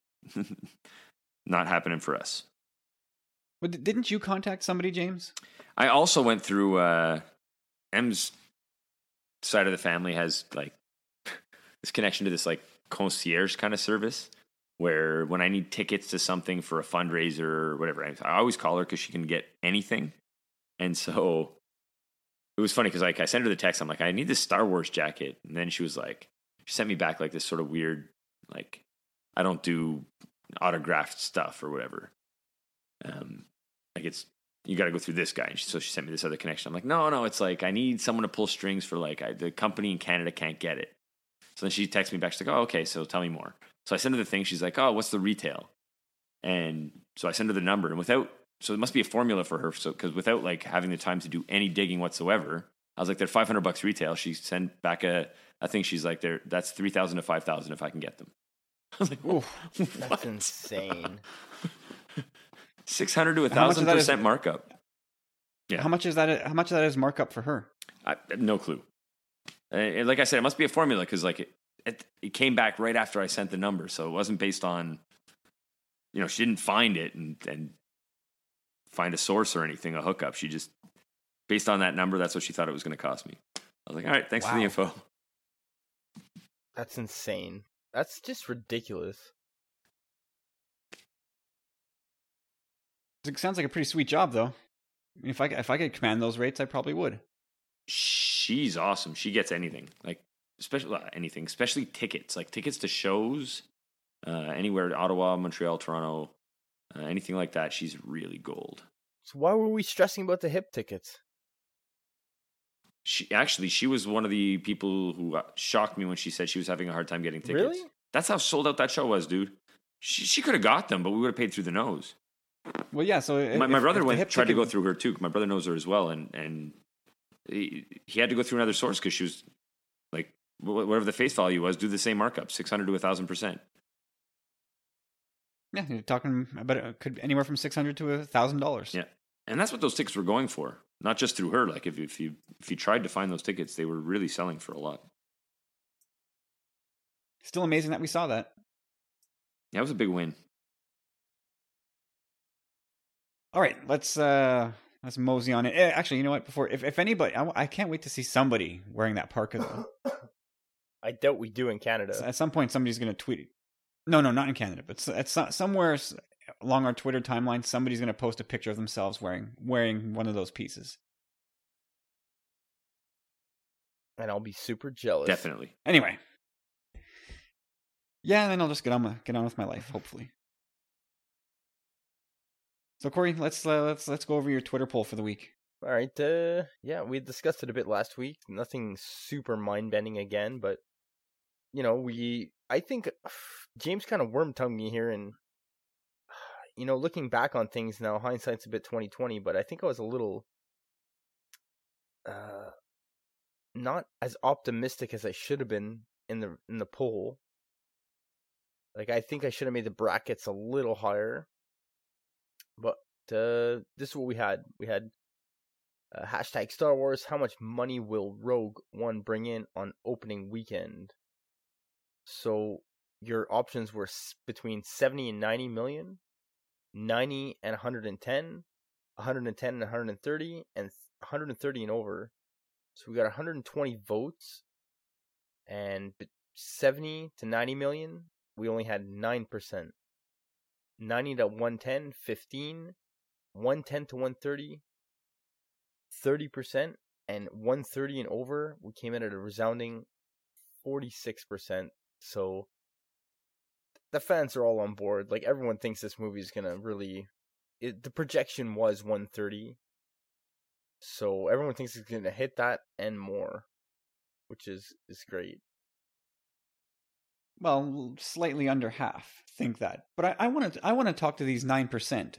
not happening for us. But didn't you contact somebody, James? I also went through uh, M's side of the family has like this connection to this like concierge kind of service where when I need tickets to something for a fundraiser or whatever, I, I always call her because she can get anything. And so it was funny because like I sent her the text. I'm like, I need this Star Wars jacket. And then she was like, she sent me back like this sort of weird, like, I don't do autographed stuff or whatever. Um, like it's, you got to go through this guy. And she, so she sent me this other connection. I'm like, no, no, it's like, I need someone to pull strings for like, I, the company in Canada can't get it. So then she texts me back. She's like, oh, okay, so tell me more. So I send her the thing. She's like, oh, what's the retail? And so I send her the number. And without, so it must be a formula for her. So, because without like having the time to do any digging whatsoever, I was like, they're five hundred bucks retail. She sent back a, I think she's like, they're, that's three thousand to five thousand if I can get them. I was like, ooh, that's insane. six hundred to a thousand percent markup. Yeah. How much is that? How much of that is markup for her? I have no clue. Uh, like I said, it must be a formula because like it, it, it came back right after I sent the number. So it wasn't based on, you know, she didn't find it and, and find a source or anything, a hookup. She just, based on that number, that's what she thought it was going to cost me. I was like, all right, thanks wow. for the info. That's insane. That's just ridiculous. It sounds like a pretty sweet job, though. I mean, if I if I could command those rates, I probably would. She's awesome. She gets anything, like especially anything, especially tickets, like tickets to shows, uh, anywhere, Ottawa, Montreal, Toronto, uh, anything like that. She's really gold. So why were we stressing about the hip tickets? She actually, she was one of the people who shocked me when she said she was having a hard time getting tickets. Really? That's how sold out that show was, dude. She she could have got them, but we would have paid through the nose. Well, yeah. So if, my, my brother if went tried ticket... to go through her too. My brother knows her as well, and and he, he had to go through another source because she was like whatever the face value was, do the same markup, six hundred to a thousand percent. Yeah, you're talking about it could be anywhere from six hundred to a thousand dollars. Yeah, and that's what those tickets were going for. Not just through her. Like if if you if you tried to find those tickets, they were really selling for a lot. Still amazing that we saw that. Yeah, it was a big win. All right, let's uh, let's mosey on it. Eh, actually, you know what? Before, if if anybody, I, I can't wait to see somebody wearing that parka. Though. I doubt we do in Canada. So at some point, somebody's going to tweet it. No, no, not in Canada, but at somewhere along our Twitter timeline, somebody's going to post a picture of themselves wearing wearing one of those pieces. And I'll be super jealous. Definitely. Anyway, yeah, and then I'll just get on my, get on with my life, hopefully. So Corey, let's uh, let's let's go over your Twitter poll for the week. All right, uh, yeah, we discussed it a bit last week. Nothing super mind bending again, but you know, we I think James kind of worm tongued me here, and you know, looking back on things now, hindsight's a bit twenty twenty, but I think I was a little uh, not as optimistic as I should have been in the in the poll. Like I think I should have made the brackets a little higher. But uh, this is what we had. We had uh, hashtag Star Wars. How much money will Rogue One bring in on opening weekend? So your options were between seventy and ninety million, ninety and one hundred ten, one hundred ten and one hundred thirty, and one hundred thirty and over. So we got one hundred twenty votes, and seventy to ninety million, we only had nine percent. ninety to one ten, fifteen, one ten to one thirty, thirty percent, and one thirty and over, we came in at a resounding forty-six percent. So the fans are all on board. Like everyone thinks this movie is gonna really. It, the projection was one thirty, so everyone thinks it's gonna hit that and more, which is is great. well, slightly under half think that. But I, I want to I want to talk to these nine percent.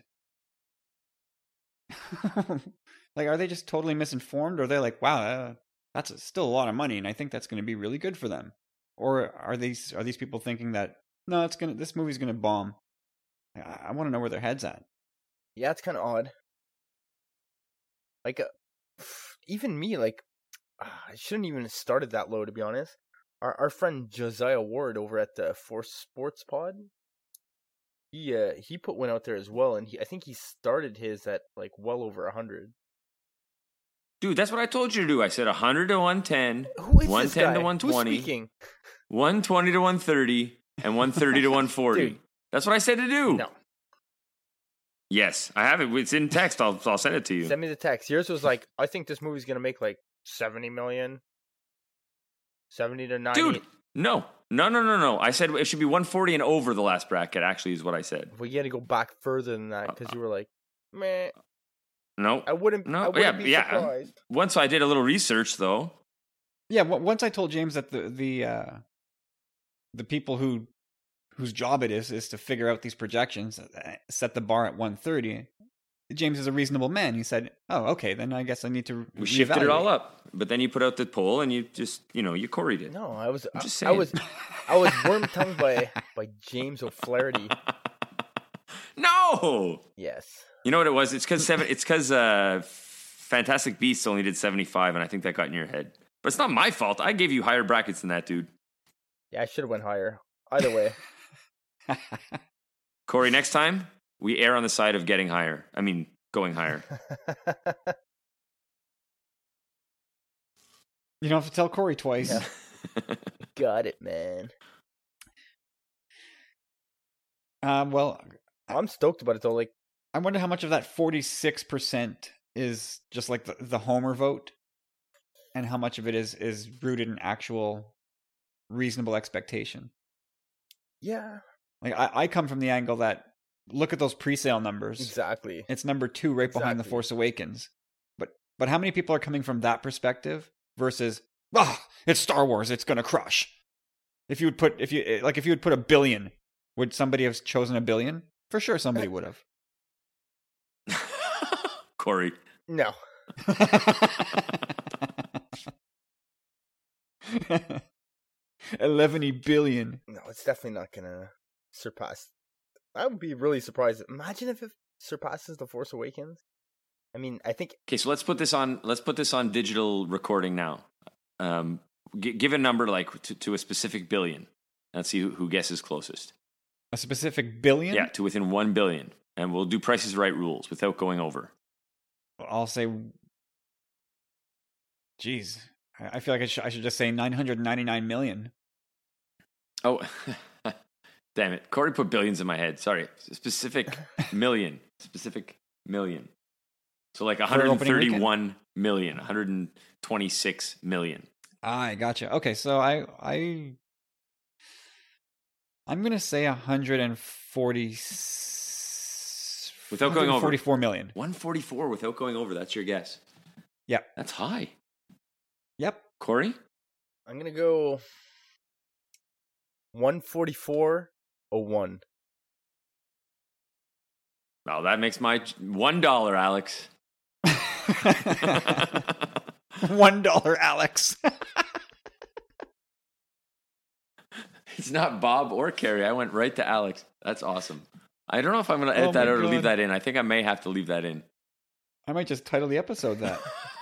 Like, are they just totally misinformed, or are they like, wow, uh, that's a, still a lot of money, and I think that's going to be really good for them? Or are these are these people thinking that no, it's gonna this movie's gonna bomb? I, I want to know where their head's at. Yeah, it's kind of odd. Like, uh, even me, like, uh, I shouldn't even have started that low, to be honest. Our our friend Josiah Ward over at the Force Sports Pod, he uh, he put one out there as well, and he I think he started his at like well over a hundred. Dude, that's what I told you to do. I said one hundred to one ten, Who is one ten this guy? to one twenty, Who's speaking? one twenty to one thirty, and one thirty to one forty. Dude. That's what I said to do. No. Yes, I have it. It's in text. I'll I'll send it to you. Send me the text. Yours was like, I think this movie's gonna make like seventy million, seventy to ninety. Dude, no, no, no, no, no. I said it should be one forty and over the last bracket. Actually, is what I said. We got to go back further than that because you were like, meh. No, I wouldn't. No, I wouldn't yeah, be yeah. surprised. Once I did a little research, though. Yeah, w- once I told James that the the uh, the people who whose job it is is to figure out these projections, uh, set the bar at one thirty. James is a reasonable man. He said, "Oh, okay, then I guess I need to." We shifted it all up, but then you put out the poll and you just, you know, you Corey'd it. No, I was. I'm just I, saying. I was. I was worm tongued by by James O'Flaherty. No. Yes. You know what it was? It's because seven. It's because uh, Fantastic Beasts only did seventy-five, and I think that got in your head. But it's not my fault. I gave you higher brackets than that, dude. Yeah, I should have went higher. Either way. Corey, next time we err on the side of getting higher. I mean, going higher. You don't have to tell Corey twice. Yeah. Got it, man. Um, well, I'm stoked about it though. Like, I wonder how much of that forty-six percent is just like the, the Homer vote, and how much of it is is rooted in actual reasonable expectation. Yeah. Like I, I come from the angle that look at those pre-sale numbers. Exactly. It's number two right behind Exactly. The Force Awakens. But but how many people are coming from that perspective versus ah, it's Star Wars, it's gonna crush. If you would put if you like if you would put a billion, would somebody have chosen a billion? For sure somebody would have. Corey. No. Eleven billion. No, it's definitely not gonna surpass. I would be really surprised. Imagine if it surpasses The Force Awakens. I mean, I think. Okay, so let's put this on. Let's put this on digital recording now. Um, g- give a number like to, to a specific billion. Let's see who, who guesses closest. A specific billion? Yeah, to within one billion, and we'll do Price is Right rules without going over. I'll say. Jeez, I feel like I should, I should just say nine hundred ninety-nine million. Oh, damn it. Corey put billions in my head. Sorry. Specific million. Specific million. So like one hundred thirty-one million, one hundred twenty-six million. I gotcha. Okay, so I I I'm gonna say one hundred forty without going over. forty-four million. one forty-four without going over. That's your guess. Yep. That's high. Yep. Corey? I'm gonna go one forty-four oh one. Well, that makes my one dollar, Alex. One dollar, Alex. It's not Bob or Carrie. I went right to Alex. That's awesome. I don't know if I'm going to edit Oh that my out or leave God. that in. I think I may have to leave that in. I might just title the episode that.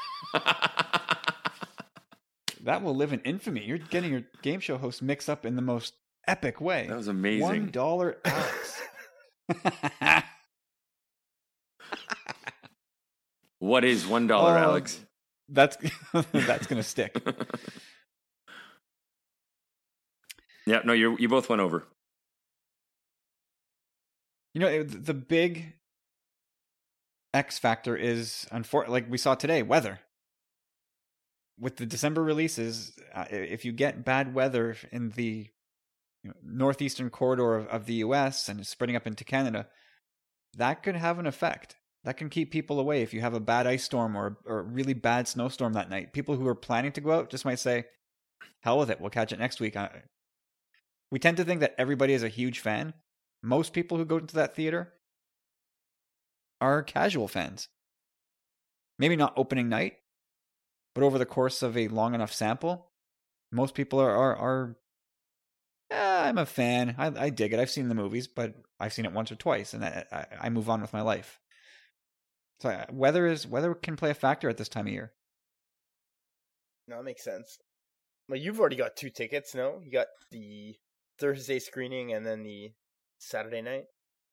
That will live in infamy. You're getting your game show host mixed up in the most epic way. That was amazing. One dollar, Alex. What is one dollar, Oh, Alex? That's that's gonna stick. Yeah, no, you you both went over. You know, it- the big X factor is, unfor- like we saw today, weather. With the December releases, uh, if you get bad weather in the you know, northeastern corridor of, of the U S and spreading up into Canada, that could have an effect. That can keep people away. If you have a bad ice storm or, or a really bad snowstorm that night, people who are planning to go out just might say, hell with it, we'll catch it next week. I, We tend to think that everybody is a huge fan. Most people who go into that theater are casual fans. Maybe not opening night, but over the course of a long enough sample, most people are, are, are yeah, I'm a fan. I, I dig it. I've seen the movies, but I've seen it once or twice, and I, I, I move on with my life. So I, weather is weather can play a factor at this time of year. No, that makes sense. Well, you've already got two tickets, no? You got the Thursday screening and then the Saturday night?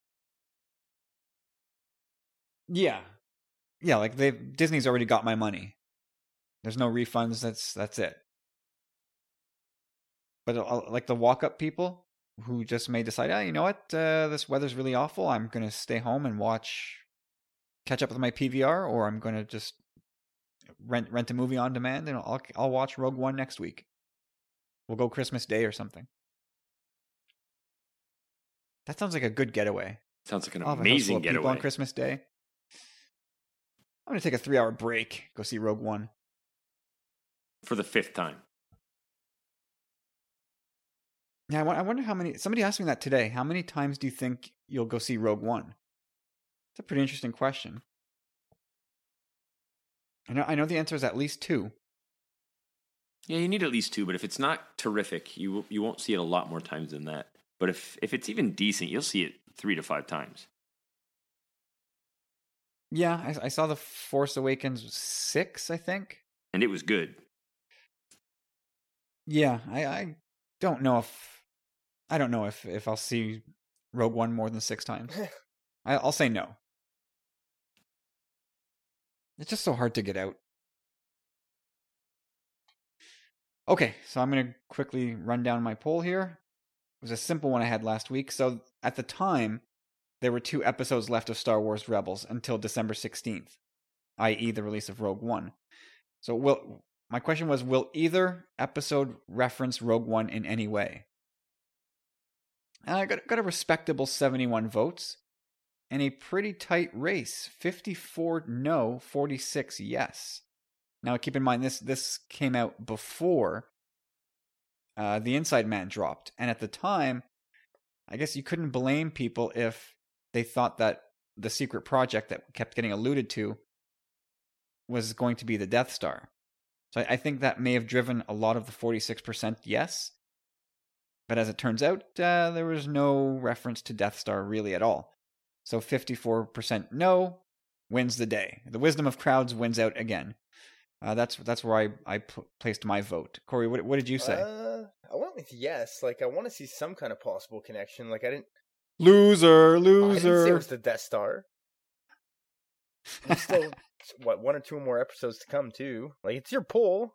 Yeah. Yeah, like they Disney's already got my money. There's no refunds, that's that's it. But uh, like the walk-up people who just may decide, oh, you know what, uh, this weather's really awful, I'm going to stay home and watch, catch up with my P V R, or I'm going to just rent rent a movie on demand, and I'll I'll watch Rogue One next week. We'll go Christmas Day or something. That sounds like a good getaway. Sounds like an I'll have a amazing house full of getaway. people on Christmas Day. I'm going to take a three-hour break, go see Rogue One. For the fifth time. Yeah, I wonder how many... Somebody asked me that today. How many times do you think you'll go see Rogue One? It's a pretty interesting question. I know, I know the answer is at least two. Yeah, you need at least two, but if it's not terrific, you you won't see it a lot more times than that. But if, if it's even decent, you'll see it three to five times. Yeah, I, I saw The Force Awakens six, I think. And it was good. Yeah, I, I don't know if... I don't know if, if I'll see Rogue One more than six times. I, I'll say no. It's just so hard to get out. Okay, so I'm going to quickly run down my poll here. It was a simple one I had last week. So at the time, there were two episodes left of Star Wars Rebels until December sixteenth, that is the release of Rogue One. So will my question was, will either episode reference Rogue One in any way? And I got, got a respectable seventy-one votes and a pretty tight race. fifty-four no, forty-six yes. Now keep in mind, this this came out before uh, The Inside Man dropped. And at the time, I guess you couldn't blame people if they thought that the secret project that kept getting alluded to was going to be the Death Star. So I, I think that may have driven a lot of the forty-six percent yes. But as it turns out, uh, there was no reference to Death Star really at all. So fifty-four percent no wins the day. The wisdom of crowds wins out again. Uh, that's that's where I, I p- placed my vote. Corey, what, what did you say? Uh, I went with yes. Like, I want to see some kind of possible connection. Like, I didn't... Loser, loser. I didn't say it was the Death Star. There's still, what, one or two more episodes to come, too. Like, it's your poll.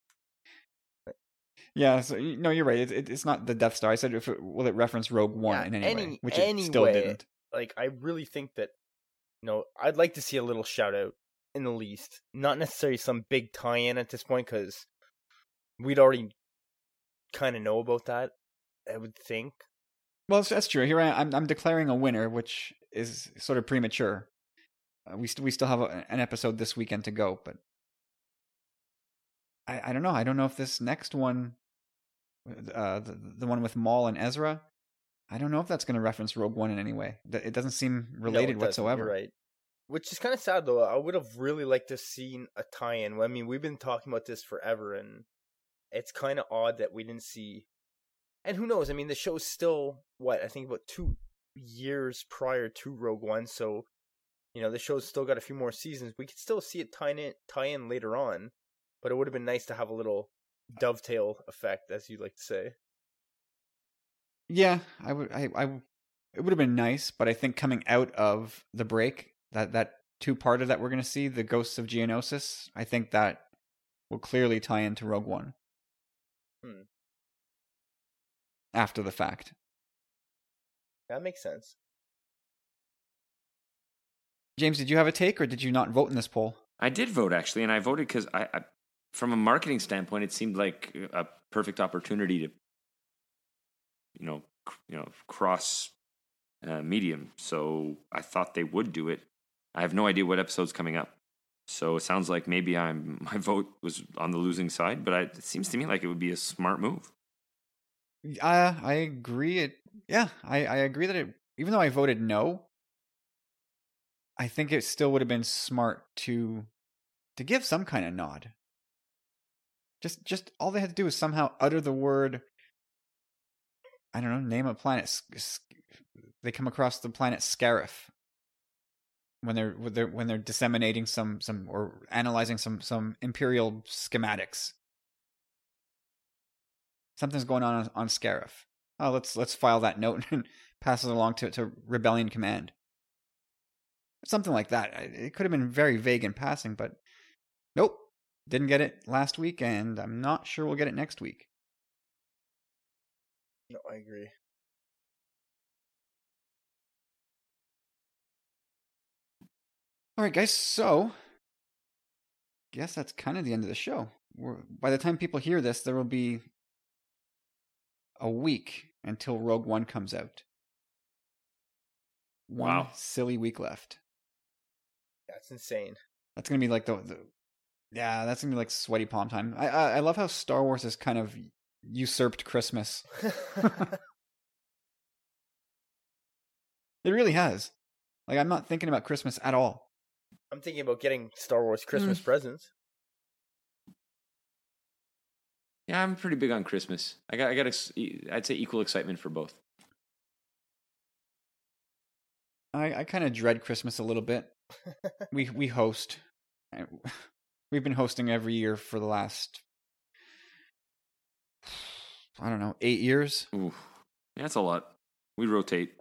Yeah, so, no, you're right. It, it, it's not the Death Star. I said, if it, will it reference Rogue One Yeah, in any, any way? Which any it still way, didn't. Like, I really think that, you know, I'd like to see a little shout out, in the least. Not necessarily some big tie-in at this point, because we'd already kind of know about that, I would think. Well, that's true. Here I am. I'm, I'm declaring a winner, which is sort of premature. Uh, we, st- we still have a, an episode this weekend to go, but I, I don't know. I don't know if this next one, uh, the, the one with Maul and Ezra, I don't know if that's going to reference Rogue One in any way. It doesn't seem related no, it doesn't. whatsoever. You're right. Which is kind of sad, though. I would have really liked to have seen a tie-in. I mean, we've been talking about this forever, and it's kind of odd that we didn't see... And who knows? I mean, the show's still, what, I think about two years prior to Rogue One, so, you know, the show's still got a few more seasons. We could still see it tie in, tie in later on, but it would have been nice to have a little dovetail effect, as you like to say. Yeah, I would. I, I it would have been nice, but I think coming out of the break, that that two-parter that we're going to see, the Ghosts of Geonosis, I think that will clearly tie into Rogue One. Hmm. After the fact. That makes sense. James, did you have a take, or did you not vote in this poll? I did vote, actually, and I voted because I, I, from a marketing standpoint, it seemed like a perfect opportunity to, you know, cr- you know, cross uh, medium. So I thought they would do it. I have no idea what episode's coming up. So it sounds like maybe I'm my vote was on the losing side, but I, it seems to me like it would be a smart move. Uh, I agree. It, yeah, I, I agree that it, even though I voted no, I think it still would have been smart to to give some kind of nod. Just, just all they had to do was somehow utter the word. I don't know. Name a planet. They come across the planet Scarif when they're when they're when they're disseminating some some or analyzing some some Imperial schematics. Something's going on on Scarif. Oh, let's let's file that note and pass it along to to Rebellion Command. Something like that. It could have been very vague in passing, but nope, didn't get it last week, and I'm not sure we'll get it next week. No, I agree. All right, guys. So, guess that's kind of the end of the show. We're, by the time people hear this, there will be a week until Rogue One comes out. One wow. silly week left. That's insane. That's gonna be like the, the yeah, that's gonna be like sweaty palm time. I, I I love how Star Wars has kind of usurped Christmas. It really has. Like, I'm not thinking about Christmas at all. I'm thinking about getting Star Wars Christmas mm. presents. Yeah, I'm pretty big on Christmas. I got, I got, I'd say equal excitement for both. I, I kind of dread Christmas a little bit. we we host. We've been hosting every year for the last, I don't know, eight years. Ooh, yeah, that's a lot. We rotate.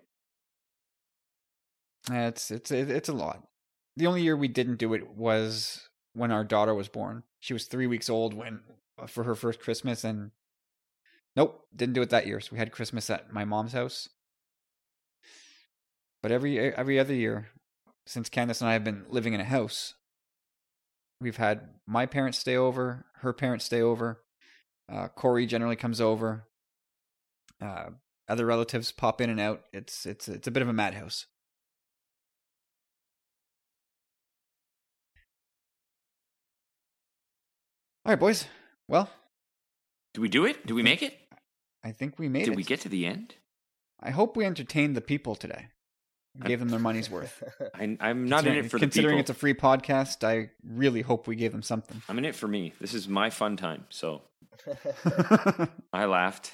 Yeah, it's it's it's a lot. The only year we didn't do it was when our daughter was born. She was three weeks old when for her first Christmas, and nope, didn't do it that year. So we had Christmas at my mom's house. But every every other year, since Candace and I have been living in a house, we've had my parents stay over, her parents stay over. Uh, Corey generally comes over. Uh, other relatives pop in and out. It's it's it's a bit of a madhouse. All right, boys. Well, did we do it? Did we make it? I think we made did it. Did we get to the end? I hope we entertained the people today. Gave them their money's worth. I, I'm not in it for the people. Considering it's a free podcast, I really hope we gave them something. I'm in it for me. This is my fun time, so I laughed.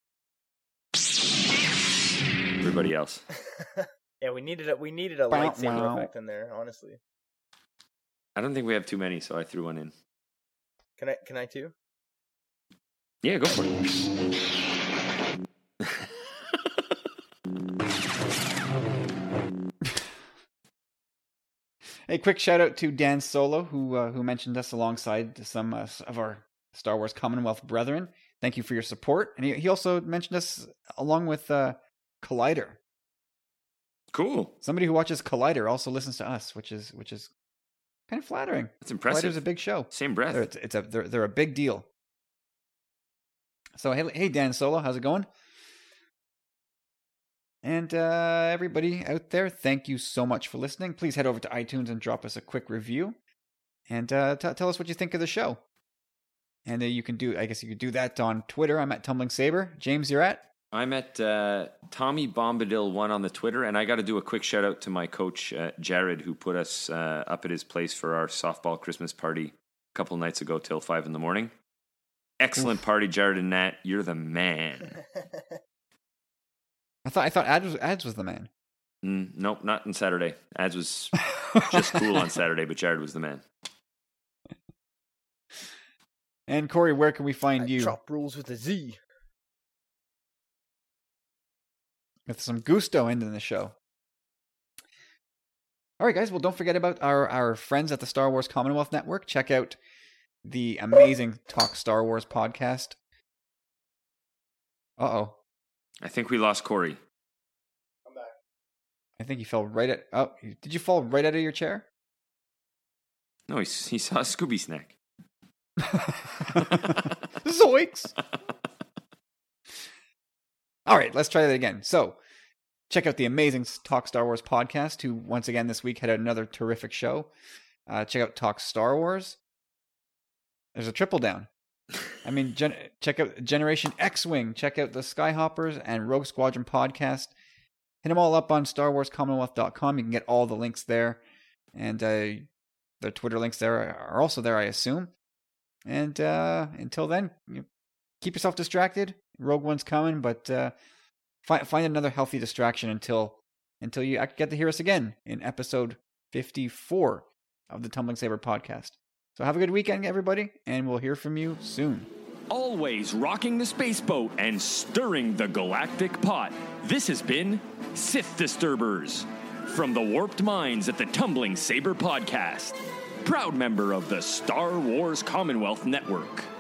Everybody else. Yeah, we needed a we needed a lightsaber effect in there. Honestly, I don't think we have too many, so I threw one in. Can I? Can I too? Yeah, go for it. Hey, quick shout out to Dan Solo, who uh, who mentioned us alongside some uh, of our Star Wars Commonwealth brethren. Thank you for your support. And he, he also mentioned us along with uh, Collider. Cool. Somebody who watches Collider also listens to us, which is which is kind of flattering. That's impressive. Collider's a big show. Same breath. They're, it's, it's a they're they're a big deal. So hey, hey Dan Solo, how's it going? And uh, everybody out there, thank you so much for listening. Please head over to iTunes and drop us a quick review, and uh, t- tell us what you think of the show. And uh, you can do, I guess you could do that on Twitter. I'm at Tumbling Saber. James, you're at? I'm at uh, Tommy Bombadil one on the Twitter, and I got to do a quick shout out to my coach uh, Jared, who put us uh, up at his place for our softball Christmas party a couple nights ago till five in the morning. Excellent party, Jared and Nat. You're the man. I thought I thought Ads was, Ads was the man. Mm, nope, not on Saturday. Ads was just cool on Saturday, but Jared was the man. And Corey, where can we find I you? Chop rules with a Z. With some gusto ending the show. All right, guys. Well, don't forget about our, our friends at the Star Wars Commonwealth Network. Check out the amazing Talk Star Wars podcast. Uh-oh. I think we lost Corey. I'm back. I think he fell right at... Oh, did you fall right out of your chair? No, he, he saw a Scooby snack. Zoinks! All right, let's try that again. So, check out the amazing Talk Star Wars podcast, who once again this week had another terrific show. Uh, check out Talk Star Wars. There's a triple down. I mean, gen- check out Generation X-Wing. Check out the Skyhoppers and Rogue Squadron podcast. Hit them all up on Star Wars Commonwealth dot com. You can get all the links there. And uh, the Twitter links there are also there, I assume. And uh, until then, you keep yourself distracted. Rogue One's coming, but uh, find find another healthy distraction until until you get to hear us again in episode fifty-four of the Tumbling Saber podcast. So have a good weekend, everybody, and we'll hear from you soon. Always rocking the space boat and stirring the galactic pot. This has been Sith Disturbers from the warped minds at the Tumbling Saber podcast. Proud member of the Star Wars Commonwealth Network.